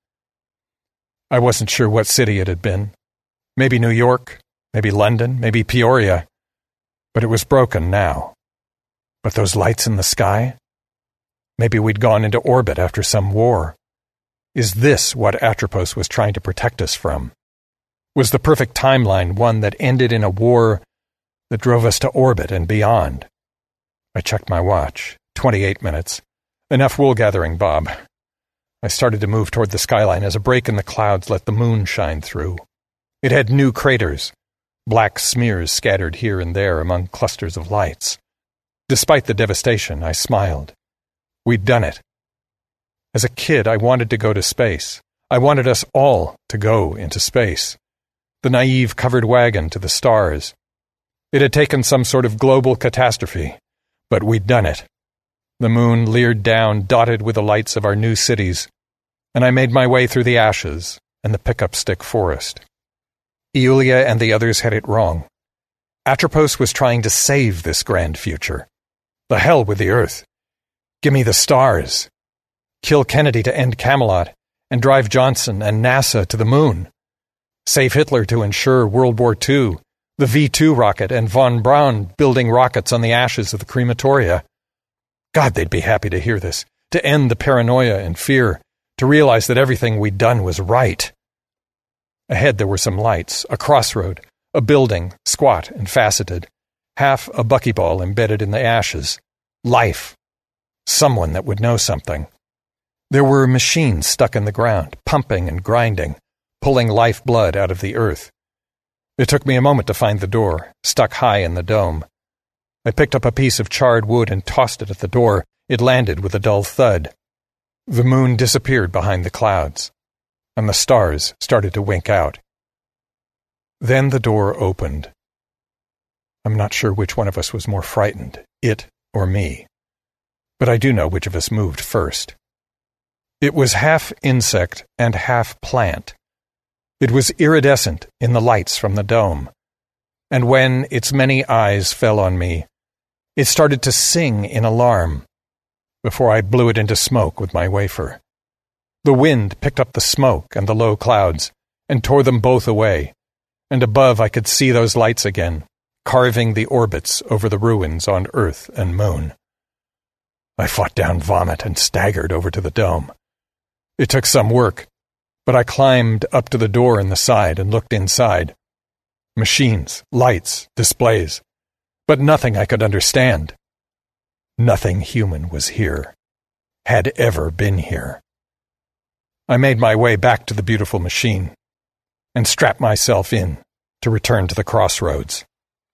I wasn't sure what city it had been. Maybe New York, maybe London, maybe Peoria. But it was broken now. But those lights in the sky? Maybe we'd gone into orbit after some war. Is this what Atropos was trying to protect us from? Was the perfect timeline one that ended in a war that drove us to orbit and beyond? I checked my watch. 28 minutes. Enough wool-gathering, Bob. I started to move toward the skyline as a break in the clouds let the moon shine through. It had new craters, black smears scattered here and there among clusters of lights. Despite the devastation, I smiled. We'd done it. As a kid, I wanted to go to space. I wanted us all to go into space. The naive covered wagon to the stars. It had taken some sort of global catastrophe, but we'd done it. The moon leered down, dotted with the lights of our new cities, and I made my way through the ashes and the pickup stick forest. Iulia and the others had it wrong. Atropos was trying to save this grand future. The hell with the Earth. Give me the stars. Kill Kennedy to end Camelot, and drive Johnson and NASA to the moon. Save Hitler to ensure World War II, the V-2 rocket, and von Braun building rockets on the ashes of the crematoria. God, they'd be happy to hear this, to end the paranoia and fear, to realize that everything we'd done was right. Ahead there were some lights, a crossroad, a building, squat and faceted, half a buckyball embedded in the ashes. Life. Someone that would know something. There were machines stuck in the ground, pumping and grinding, pulling lifeblood out of the earth. It took me a moment to find the door, stuck high in the dome. I picked up a piece of charred wood and tossed it at the door. It landed with a dull thud. The moon disappeared behind the clouds, and the stars started to wink out. Then the door opened. I'm not sure which one of us was more frightened, it or me. But I do know which of us moved first. It was half insect and half plant. It was iridescent in the lights from the dome. And when its many eyes fell on me, it started to sing in alarm before I blew it into smoke with my wafer. The wind picked up the smoke and the low clouds and tore them both away, and above I could see those lights again, carving the orbits over the ruins on Earth and Moon. I fought down vomit and staggered over to the dome. It took some work, but I climbed up to the door in the side and looked inside. Machines, lights, displays, but nothing I could understand. Nothing human was here, had ever been here. I made my way back to the beautiful machine and strapped myself in to return to the crossroads.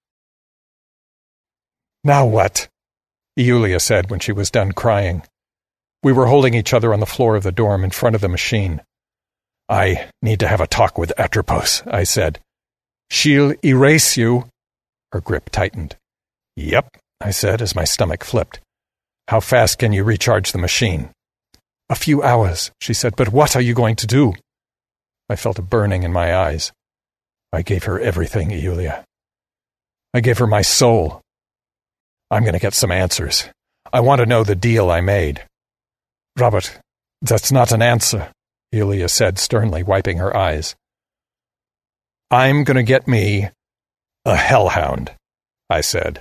Now what? Iulia said when she was done crying. We were holding each other on the floor of the dorm in front of the machine. I need to have a talk with Atropos, I said. She'll erase you. Her grip tightened. Yep, I said as my stomach flipped. How fast can you recharge the machine? A few hours, she said, but what are you going to do? I felt a burning in my eyes. I gave her everything, Iulia. I gave her my soul. I'm going to get some answers. I want to know the deal I made. Robert, that's not an answer, Iulia said sternly, wiping her eyes. I'm going to get me a hellhound, I said.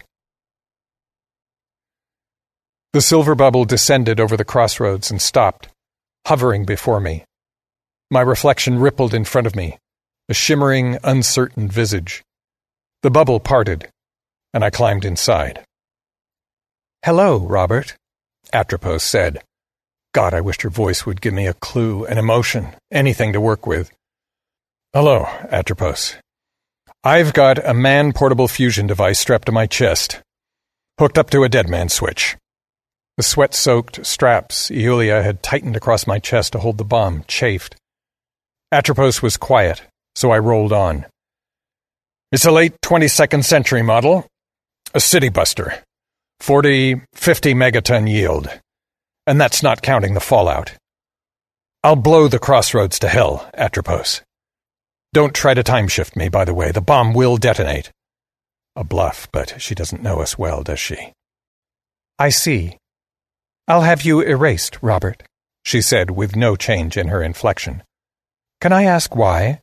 The silver bubble descended over the crossroads and stopped, hovering before me. My reflection rippled in front of me, a shimmering, uncertain visage. The bubble parted, and I climbed inside. Hello, Robert, Atropos said. God, I wished her voice would give me a clue, an emotion, anything to work with. Hello, Atropos. I've got a man-portable fusion device strapped to my chest, hooked up to a dead man switch. The sweat-soaked straps Iulia had tightened across my chest to hold the bomb chafed. Atropos was quiet, so I rolled on. It's a late 22nd century model, a city buster, 40, 50 megaton yield, and that's not counting the fallout. I'll blow the crossroads to hell, Atropos. Don't try to time-shift me, by the way. The bomb will detonate. A bluff, but she doesn't know us well, does she? I see. I'll have you erased, Robert, she said with no change in her inflection. Can I ask why?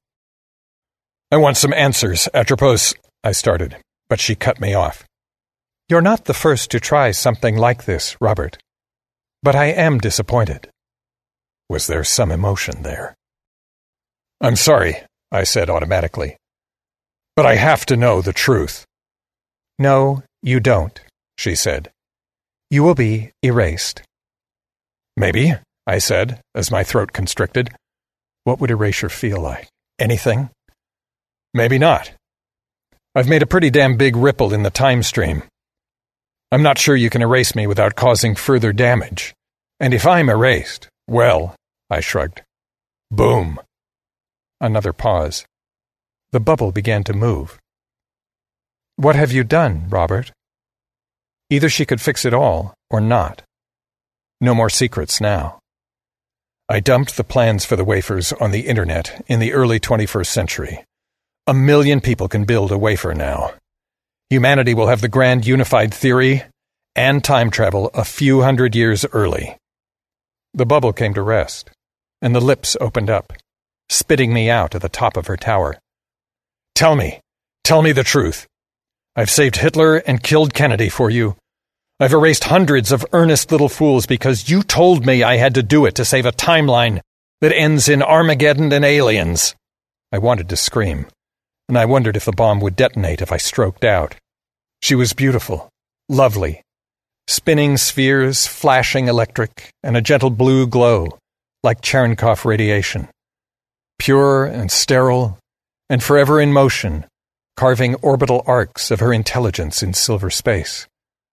I want some answers, Atropos, I started, but she cut me off. You're not the first to try something like this, Robert. But I am disappointed. Was there some emotion there? I'm sorry, I said automatically. But I have to know the truth. No, you don't, she said. You will be erased. Maybe, I said, as my throat constricted. What would erasure feel like? Anything? Maybe not. I've made a pretty damn big ripple in the time stream. I'm not sure you can erase me without causing further damage. And if I'm erased, well, I shrugged. Boom. Another pause. The bubble began to move. What have you done, Robert? Either she could fix it all or not. No more secrets now. I dumped the plans for the wafers on the internet in the early 21st century. 1 million people can build a wafer now. Humanity will have the grand unified theory and time travel a few hundred years early. The bubble came to rest, and the lips opened up, spitting me out at the top of her tower. Tell me the truth. I've saved Hitler and killed Kennedy for you. I've erased hundreds of earnest little fools because you told me I had to do it to save a timeline that ends in Armageddon and aliens. I wanted to scream, and I wondered if the bomb would detonate if I stroked out. She was beautiful, lovely, spinning spheres, flashing electric, and a gentle blue glow, like Cherenkov radiation. Pure and sterile, and forever in motion, carving orbital arcs of her intelligence in silver space.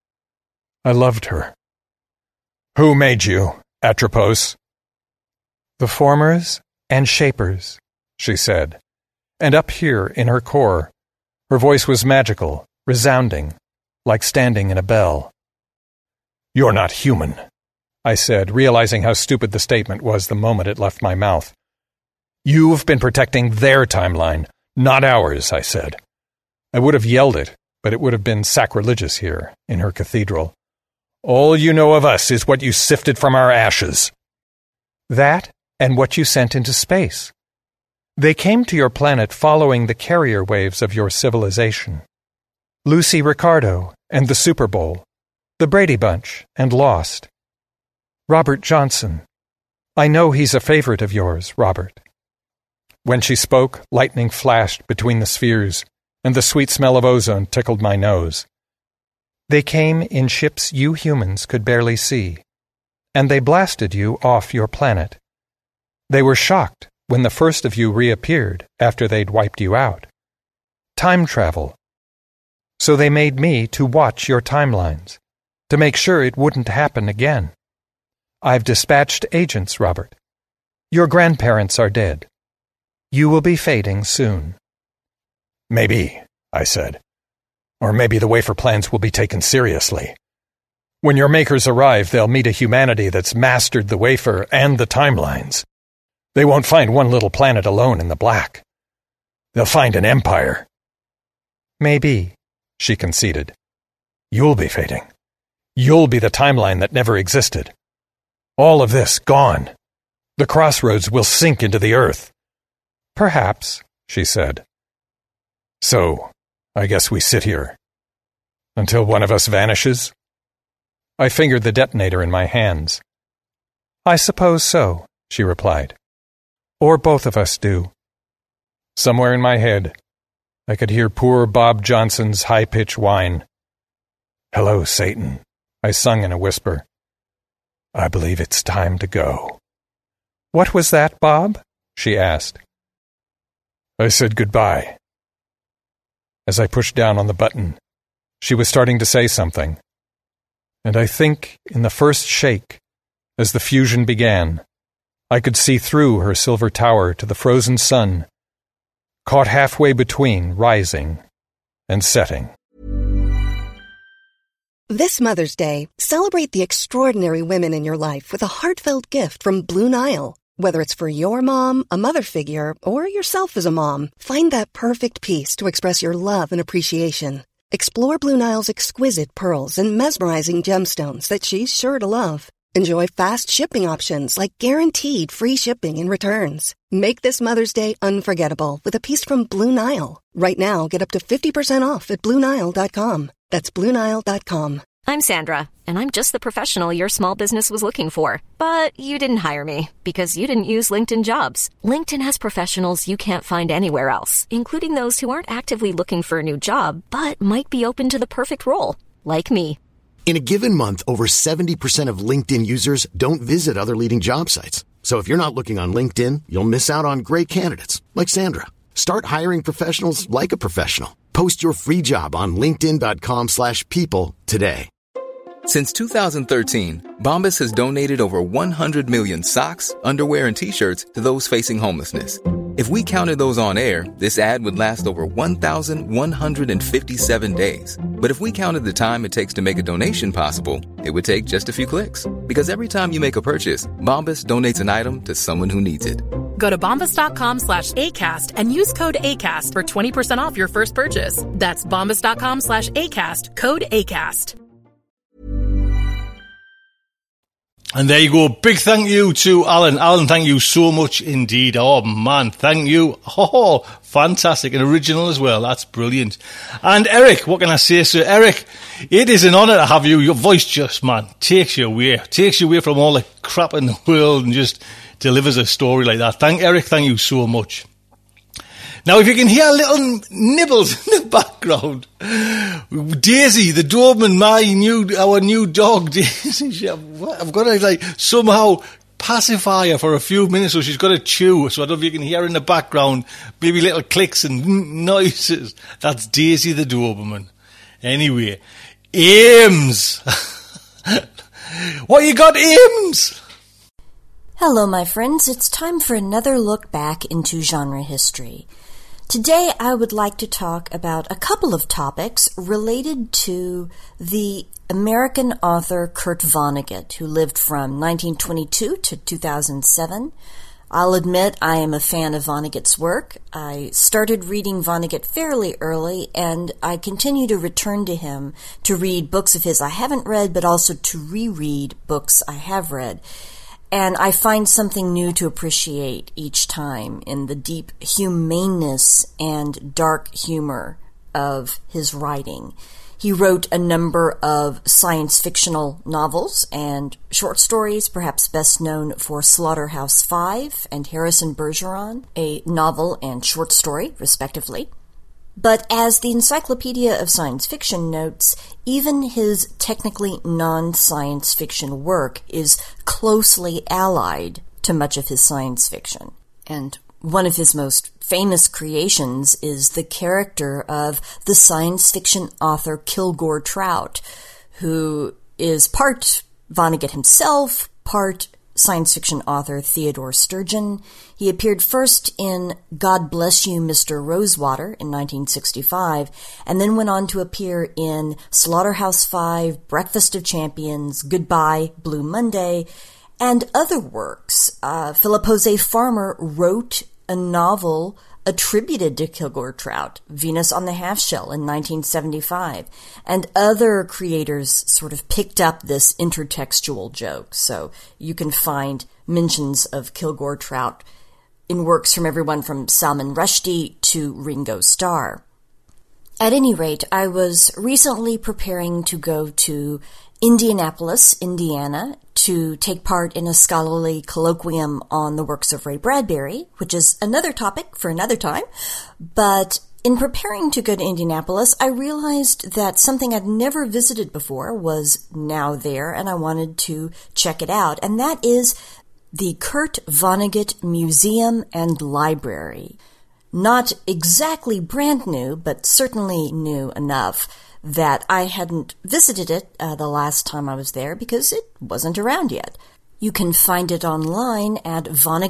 I loved her. Who made you, Atropos? The formers and shapers, she said, and up here in her core, her voice was magical, resounding, like standing in a bell. You're not human, I said, realizing how stupid the statement was the moment it left my mouth. You've been protecting their timeline, not ours, I said. I would have yelled it, but it would have been sacrilegious here, in her cathedral. All you know of us is what you sifted from our ashes. That and what you sent into space. They came to your planet following the carrier waves of your civilization. Lucy Ricardo and the Super Bowl, the Brady Bunch and Lost. Robert Johnson. I know he's a favorite of yours, Robert. When she spoke, lightning flashed between the spheres, and the sweet smell of ozone tickled my nose. They came in ships you humans could barely see, and they blasted you off your planet. They were shocked when the first of you reappeared after they'd wiped you out. Time travel. So they made me to watch your timelines, to make sure it wouldn't happen again. I've dispatched agents, Robert. Your grandparents are dead. You will be fading soon. Maybe, I said. Or maybe the wafer plans will be taken seriously. When your makers arrive, they'll meet a humanity that's mastered the wafer and the timelines. They won't find one little planet alone in the black. They'll find an empire. Maybe, she conceded. You'll be fading. You'll be the timeline that never existed. All of this gone. The crossroads will sink into the earth. Perhaps, she said. So, I guess we sit here. Until one of us vanishes? I fingered the detonator in my hands. I suppose so, she replied. Or both of us do. Somewhere in my head, I could hear poor Bob Johnson's high-pitched whine. Hello, Satan, I sung in a whisper. I believe it's time to go. What was that, Bob? She asked. I said goodbye. As I pushed down on the button, she was starting to say something. And I think in the first shake, as the fusion began, I could see through her silver tower to the frozen sun, caught halfway between rising and setting. This Mother's Day, celebrate the extraordinary women in your life with a heartfelt gift from Blue Nile. Whether it's for your mom, a mother figure, or yourself as a mom, find that perfect piece to express your love and appreciation. Explore Blue Nile's exquisite pearls and mesmerizing gemstones that she's sure to love. Enjoy fast shipping options like guaranteed free shipping and returns. Make this Mother's Day unforgettable with a piece from Blue Nile. Right now, get up to 50% off at BlueNile.com. That's BlueNile.com. I'm Sandra, and I'm just the professional your small business was looking for. But you didn't hire me because you didn't use LinkedIn Jobs. LinkedIn has professionals you can't find anywhere else, including those who aren't actively looking for a new job, but might be open to the perfect role, like me. In a given month, over 70% of LinkedIn users don't visit other leading job sites. So if you're not looking on LinkedIn, you'll miss out on great candidates like Sandra. Start hiring professionals like a professional. Post your free job on linkedin.com/people today. Since 2013, Bombas has donated over 100 million socks, underwear, and T-shirts to those facing homelessness. If we counted those on air, this ad would last over 1,157 days. But if we counted the time it takes to make a donation possible, it would take just a few clicks. Because every time you make a purchase, Bombas donates an item to someone who needs it. Go to bombas.com/ACAST and use code ACAST for 20% off your first purchase. That's bombas.com/ACAST, code ACAST. And there you go. Big thank you to Alan. Alan, thank you so much indeed. Oh, man, thank you. Oh, fantastic. And original as well. That's brilliant. And Eric, what can I say, sir? Eric, it is an honour to have you. Your voice just, man, takes you away from all the crap in the world and just delivers a story like that. Eric, thank you so much. Now, if you can hear little nibbles in the background, Daisy, the Doberman, our new dog, Daisy, I've got to somehow pacify her for a few minutes, so she's got to chew. So I don't know if you can hear in the background, maybe little clicks and noises. That's Daisy, the Doberman. Anyway, Ames. What you got, Ames? Hello, my friends. It's time for another look back into genre history. Today, I would like to talk about a couple of topics related to the American author Kurt Vonnegut, who lived from 1922 to 2007. I'll admit I am a fan of Vonnegut's work. I started reading Vonnegut fairly early, and I continue to return to him to read books of his I haven't read, but also to reread books I have read. And I find something new to appreciate each time in the deep humaneness and dark humor of his writing. He wrote a number of science fictional novels and short stories, perhaps best known for Slaughterhouse-Five and Harrison Bergeron, a novel and short story, respectively. But as the Encyclopedia of Science Fiction notes, even his technically non-science fiction work is closely allied to much of his science fiction. And one of his most famous creations is the character of the science fiction author Kilgore Trout, who is part Vonnegut himself, part science fiction author Theodore Sturgeon. He appeared first in God Bless You, Mr. Rosewater in 1965, and then went on to appear in Slaughterhouse-Five, Breakfast of Champions, Goodbye, Blue Monday, and other works. Philip Jose Farmer wrote a novel attributed to Kilgore Trout, Venus on the Half Shell in 1975, and other creators sort of picked up this intertextual joke, so you can find mentions of Kilgore Trout in works from everyone from Salman Rushdie to Ringo Starr. At any rate, I was recently preparing to go to Indianapolis, Indiana, to take part in a scholarly colloquium on the works of Ray Bradbury, which is another topic for another time. But in preparing to go to Indianapolis, I realized that something I'd never visited before was now there, and I wanted to check it out. And that is the Kurt Vonnegut Museum and Library. Not exactly brand new, but certainly new enough that I hadn't visited it the last time I was there because it wasn't around yet. You can find it online at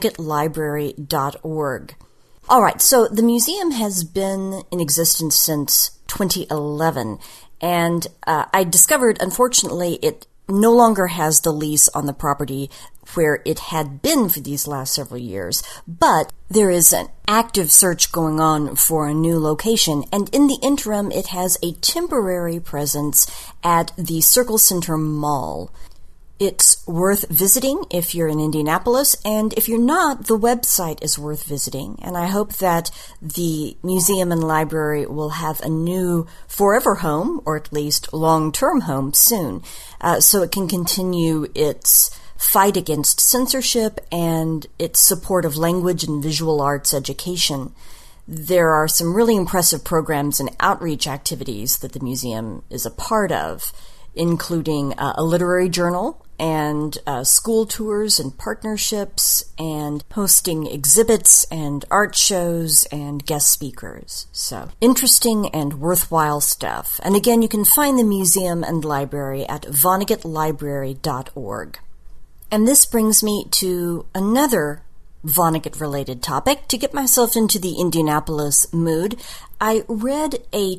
vonnegutlibrary.org. All right, so the museum has been in existence since 2011, and I discovered, unfortunately, it no longer has the lease on the property where it had been for these last several years, but there is an active search going on for a new location, and in the interim it has a temporary presence at the Circle Center Mall. It's worth visiting if you're in Indianapolis, and if you're not, the website is worth visiting. And I hope that the museum and library will have a new forever home, or at least long-term home soon, so it can continue its fight against censorship and its support of language and visual arts education. There are some really impressive programs and outreach activities that the museum is a part of, including a literary journal and school tours and partnerships and hosting exhibits and art shows and guest speakers. So interesting and worthwhile stuff. And again, you can find the museum and library at VonnegutLibrary.org. And this brings me to another Vonnegut-related topic. To get myself into the Indianapolis mood, I read a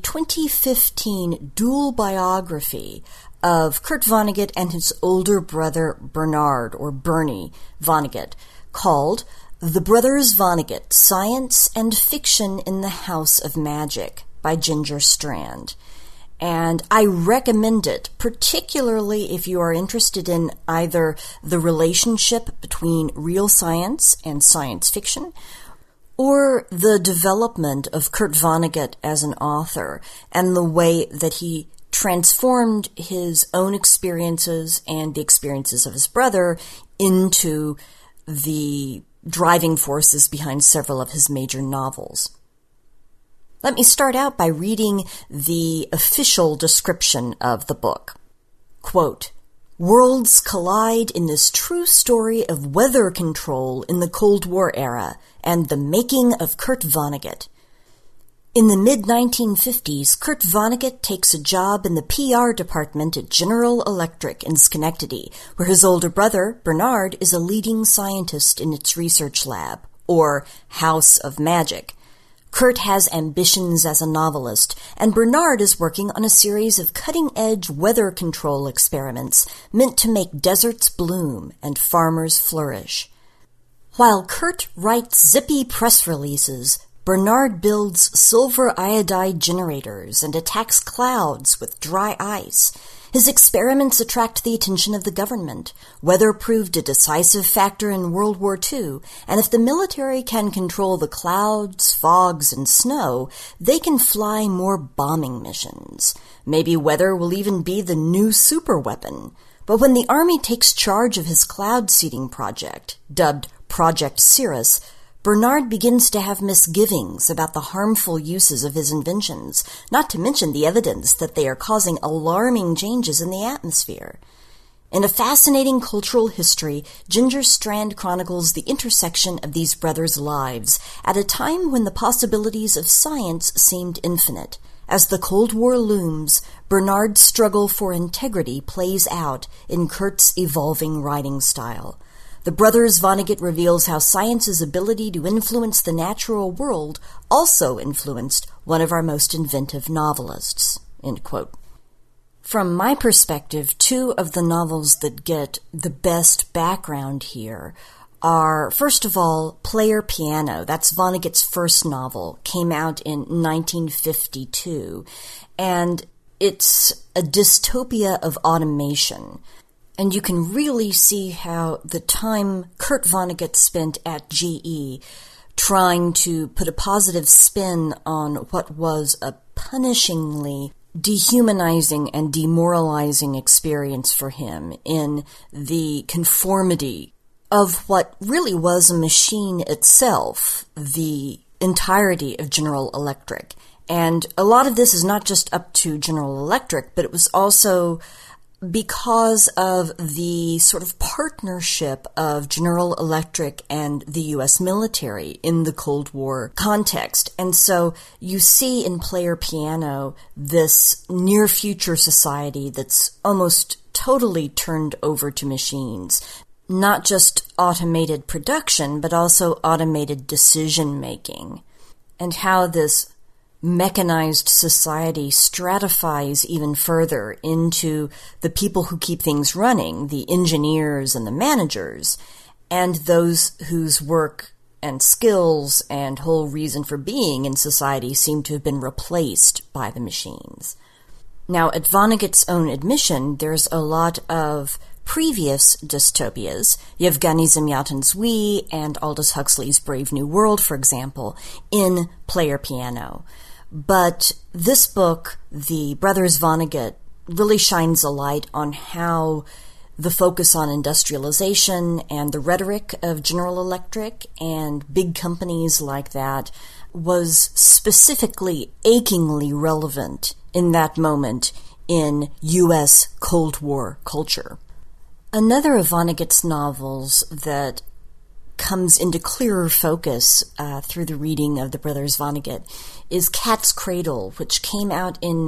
2015 dual biography of Kurt Vonnegut and his older brother Bernard, or Bernie Vonnegut, called The Brothers Vonnegut, Science and Fiction in the House of Magic by Ginger Strand. And I recommend it, particularly if you are interested in either the relationship between real science and science fiction, or the development of Kurt Vonnegut as an author and the way that he transformed his own experiences and the experiences of his brother into the driving forces behind several of his major novels. Let me start out by reading the official description of the book. Quote, "Worlds collide in this true story of weather control in the Cold War era and the making of Kurt Vonnegut. In the mid-1950s, Kurt Vonnegut takes a job in the PR department at General Electric in Schenectady, where his older brother, Bernard, is a leading scientist in its research lab, or House of Magic. Kurt has ambitions as a novelist, and Bernard is working on a series of cutting-edge weather control experiments meant to make deserts bloom and farmers flourish. While Kurt writes zippy press releases, Bernard builds silver iodide generators and attacks clouds with dry ice. His experiments attract the attention of the government. Weather proved a decisive factor in World War II, and if the military can control the clouds, fogs, and snow, they can fly more bombing missions. Maybe weather will even be the new superweapon. But when the Army takes charge of his cloud seeding project, dubbed Project Cirrus, Bernard begins to have misgivings about the harmful uses of his inventions, not to mention the evidence that they are causing alarming changes in the atmosphere. In a fascinating cultural history, Ginger Strand chronicles the intersection of these brothers' lives at a time when the possibilities of science seemed infinite. As the Cold War looms, Bernard's struggle for integrity plays out in Kurt's evolving writing style. The Brothers Vonnegut reveals how science's ability to influence the natural world also influenced one of our most inventive novelists." End quote. From my perspective, two of the novels that get the best background here are, first of all, Player Piano. That's Vonnegut's first novel, came out in 1952, and it's a dystopia of automation. And you can really see how the time Kurt Vonnegut spent at GE trying to put a positive spin on what was a punishingly dehumanizing and demoralizing experience for him in the conformity of what really was a machine itself, the entirety of General Electric. And a lot of this is not just up to General Electric, but it was also because of the sort of partnership of General Electric and the U.S. military in the Cold War context. And so you see in Player Piano this near-future society that's almost totally turned over to machines. Not just automated production, but also automated decision-making. And how this mechanized society stratifies even further into the people who keep things running, the engineers and the managers, and those whose work and skills and whole reason for being in society seem to have been replaced by the machines. Now, at Vonnegut's own admission, there's a lot of previous dystopias, Yevgeny Zamyatin's We and Aldous Huxley's Brave New World, for example, in Player Piano. But this book, The Brothers Vonnegut, really shines a light on how the focus on industrialization and the rhetoric of General Electric and big companies like that was specifically, achingly relevant in that moment in U.S. Cold War culture. Another of Vonnegut's novels that comes into clearer focus through the reading of the Brothers Vonnegut is Cat's Cradle, which came out in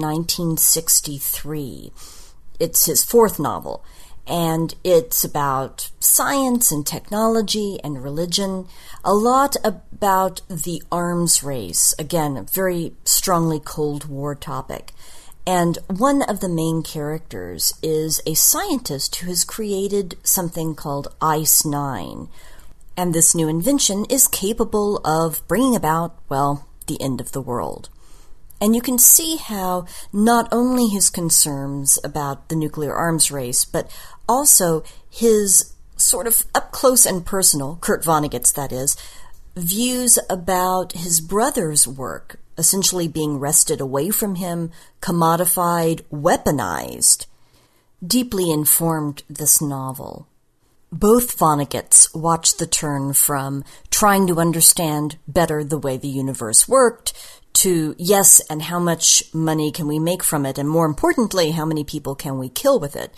1963. It's his fourth novel, and it's about science and technology and religion, a lot about the arms race, again, a very strongly Cold War topic. And one of the main characters is a scientist who has created something called ICE-9. And this new invention is capable of bringing about, well, the end of the world. And you can see how not only his concerns about the nuclear arms race, but also his sort of up-close and personal, Kurt Vonnegut's that is, views about his brother's work essentially being wrested away from him, commodified, weaponized, deeply informed this novel. Both Vonneguts watched the turn from trying to understand better the way the universe worked to, yes, and how much money can we make from it, and more importantly, how many people can we kill with it?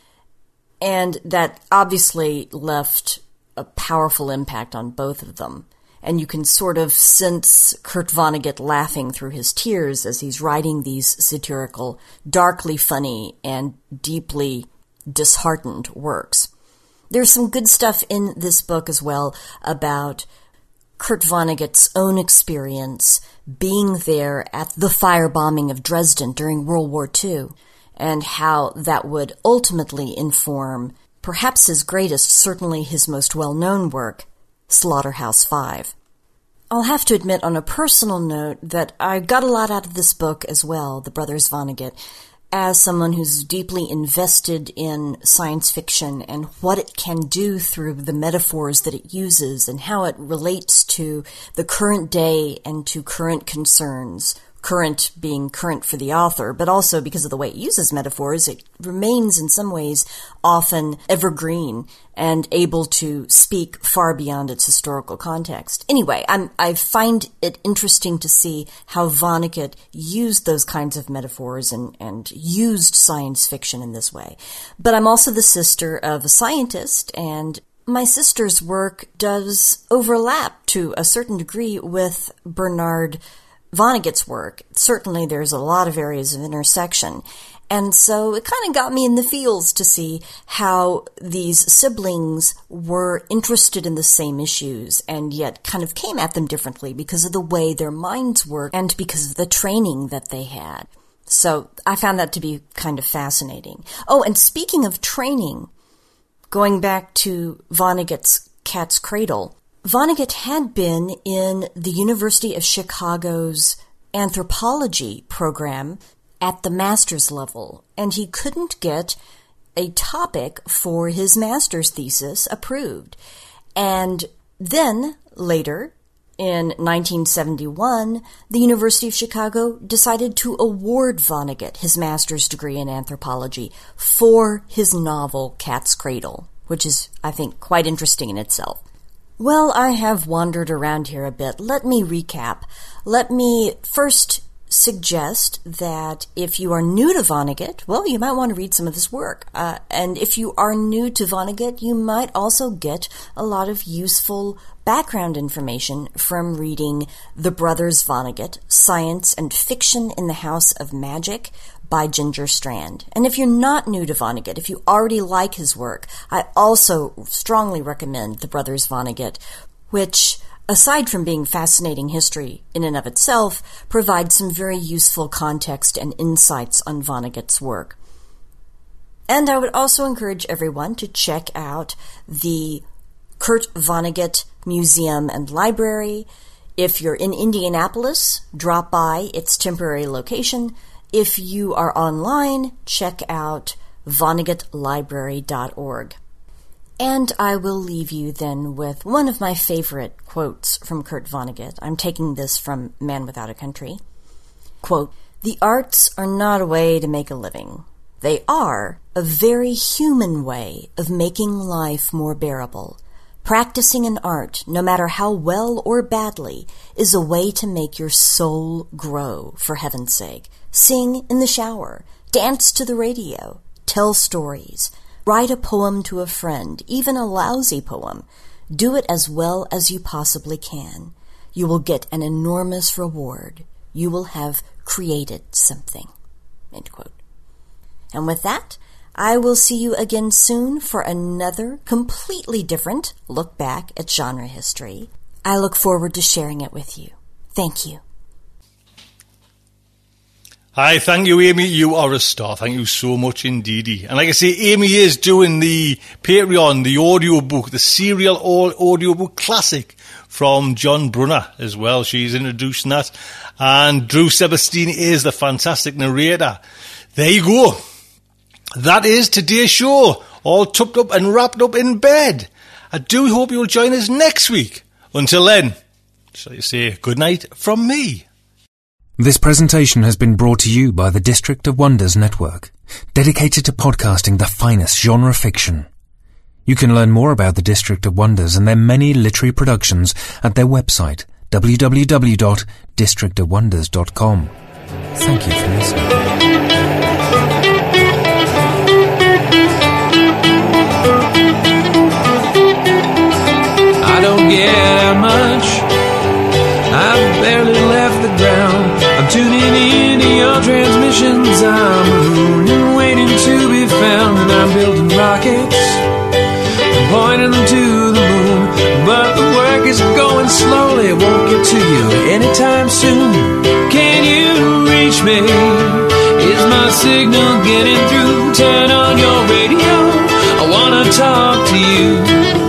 And that obviously left a powerful impact on both of them. And you can sort of sense Kurt Vonnegut laughing through his tears as he's writing these satirical, darkly funny, and deeply disheartened works. There's some good stuff in this book as well about Kurt Vonnegut's own experience being there at the firebombing of Dresden during World War II, and how that would ultimately inform perhaps his greatest, certainly his most well-known work, Slaughterhouse-Five. I'll have to admit on a personal note that I got a lot out of this book as well, The Brothers Vonnegut, as someone who's deeply invested in science fiction and what it can do through the metaphors that it uses and how it relates to the current day and to current concerns. Current being current for the author, but also because of the way it uses metaphors, it remains in some ways often evergreen and able to speak far beyond its historical context. Anyway, I find it interesting to see how Vonnegut used those kinds of metaphors and used science fiction in this way. But I'm also the sister of a scientist, and my sister's work does overlap to a certain degree with Bernard Vonnegut's work. Certainly there's a lot of areas of intersection. And so it kind of got me in the feels to see how these siblings were interested in the same issues and yet kind of came at them differently because of the way their minds work and because of the training that they had. So I found that to be kind of fascinating. Oh, and speaking of training, going back to Vonnegut's Cat's Cradle, Vonnegut had been in the University of Chicago's anthropology program at the master's level, and he couldn't get a topic for his master's thesis approved. And then, later, in 1971, the University of Chicago decided to award Vonnegut his master's degree in anthropology for his novel Cat's Cradle, which is, I think, quite interesting in itself. Well, I have wandered around here a bit. Let me recap. Let me first suggest that if you are new to Vonnegut, well, you might want to read some of his work. And if you are new to Vonnegut, you might also get a lot of useful background information from reading The Brothers Vonnegut, Science and Fiction in the House of Magic, by Ginger Strand. And if you're not new to Vonnegut, if you already like his work, I also strongly recommend The Brothers Vonnegut, which aside from being fascinating history in and of itself, provides some very useful context and insights on Vonnegut's work. And I would also encourage everyone to check out the Kurt Vonnegut Museum and Library. If you're in Indianapolis, drop by its temporary location. If you are online, check out VonnegutLibrary.org. And I will leave you then with one of my favorite quotes from Kurt Vonnegut. I'm taking this from Man Without a Country. Quote, "The arts are not a way to make a living. They are a very human way of making life more bearable. Practicing an art, no matter how well or badly, is a way to make your soul grow, for heaven's sake. Sing in the shower, dance to the radio, tell stories, write a poem to a friend, even a lousy poem. Do it as well as you possibly can. You will get an enormous reward. You will have created something." End quote. And with that, I will see you again soon for another completely different look back at genre history. I look forward to sharing it with you. Thank you. Hi, thank you, Amy. You are a star. Thank you so much indeedy. And like I say, Amy is doing the Patreon, the audiobook, the serial audiobook classic from John Brunner as well. She's introducing that. And Drew Sebastian is the fantastic narrator. There you go. That is today's show, all tucked up and wrapped up in bed. I do hope you'll join us next week. Until then, shall I say good night from me. This presentation has been brought to you by the District of Wonders Network, dedicated to podcasting the finest genre fiction. You can learn more about the District of Wonders and their many literary productions at their website, www.districtofwonders.com. Thank you for listening. I don't get out much. I've barely left the ground. I'm tuning into your transmissions. I'm mooning, waiting to be found. And I'm building rockets and pointing them to the moon. But the work is going slowly. Won't get to you anytime soon. Can you reach me? Is my signal getting through? Turn on your radio. I wanna talk to you.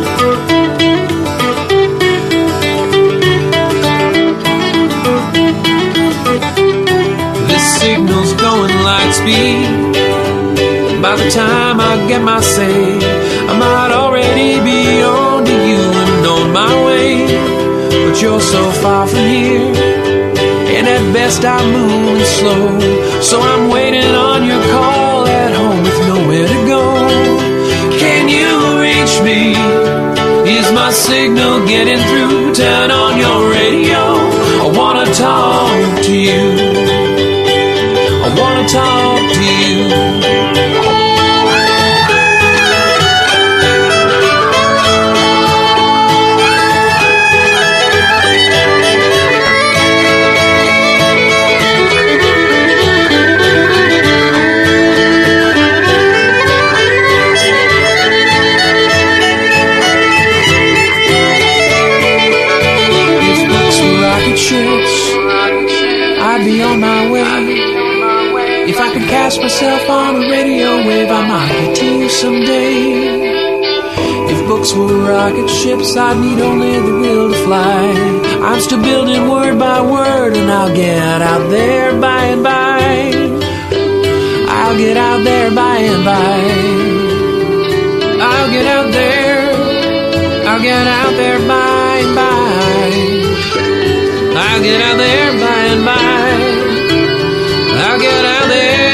Signals going light speed. By the time I get my say, I might already be on to you and on my way. But you're so far from here, and at best I'm moving slow. So I'm waiting on your call at home with nowhere to go. Can you reach me? Is my signal getting through? Turn on your radio. I wanna talk to you. I wanna talk to you. If books were rocket ships, I'd be on my way. If I could cast myself on a radio wave, I might get to you someday. If books were rocket ships, I'd need only the will to fly. I'm still building word by word, and I'll get out there by and by. I'll get out there by and by. I'll get out there. I'll get out there by and by. I'll get out there by and by. I'll get out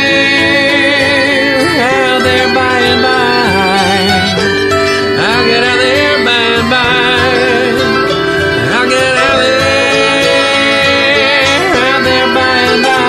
there by and by. I'll get out there by and by. I'll get out there by and by.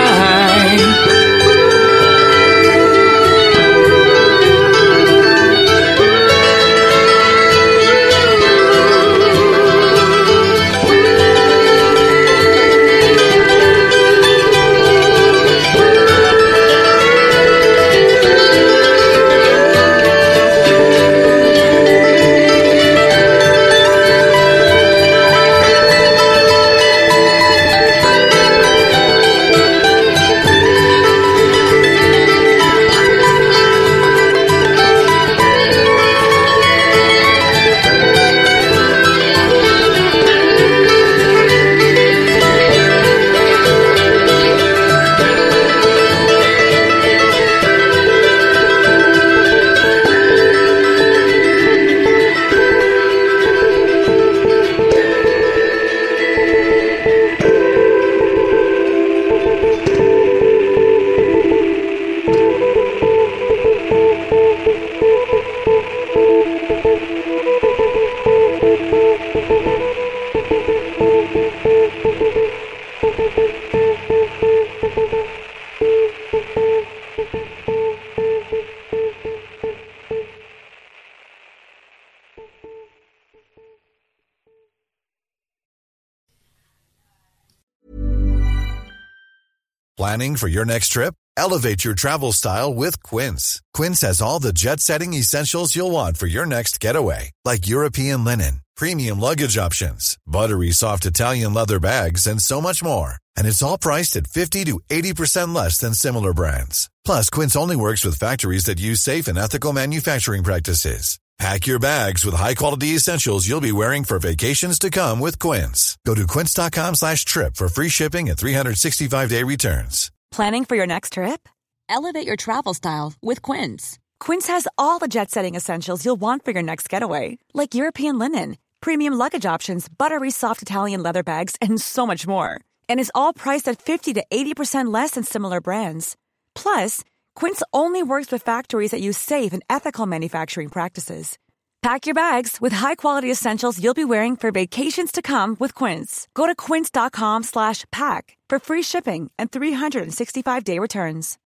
Planning for your next trip? Elevate your travel style with Quince. Quince has all the jet-setting essentials you'll want for your next getaway, like European linen, premium luggage options, buttery soft Italian leather bags, and so much more. And it's all priced at 50 to 80% less than similar brands. Plus, Quince only works with factories that use safe and ethical manufacturing practices. Pack your bags with high-quality essentials you'll be wearing for vacations to come with Quince. Go to quince.com/trip for free shipping and 365-day returns. Planning for your next trip? Elevate your travel style with Quince. Quince has all the jet-setting essentials you'll want for your next getaway, like European linen, premium luggage options, buttery soft Italian leather bags, and so much more. And is all priced at 50 to 80% less than similar brands. Plus, Quince only works with factories that use safe and ethical manufacturing practices. Pack your bags with high-quality essentials you'll be wearing for vacations to come with Quince. Go to quince.com/pack for free shipping and 365-day returns.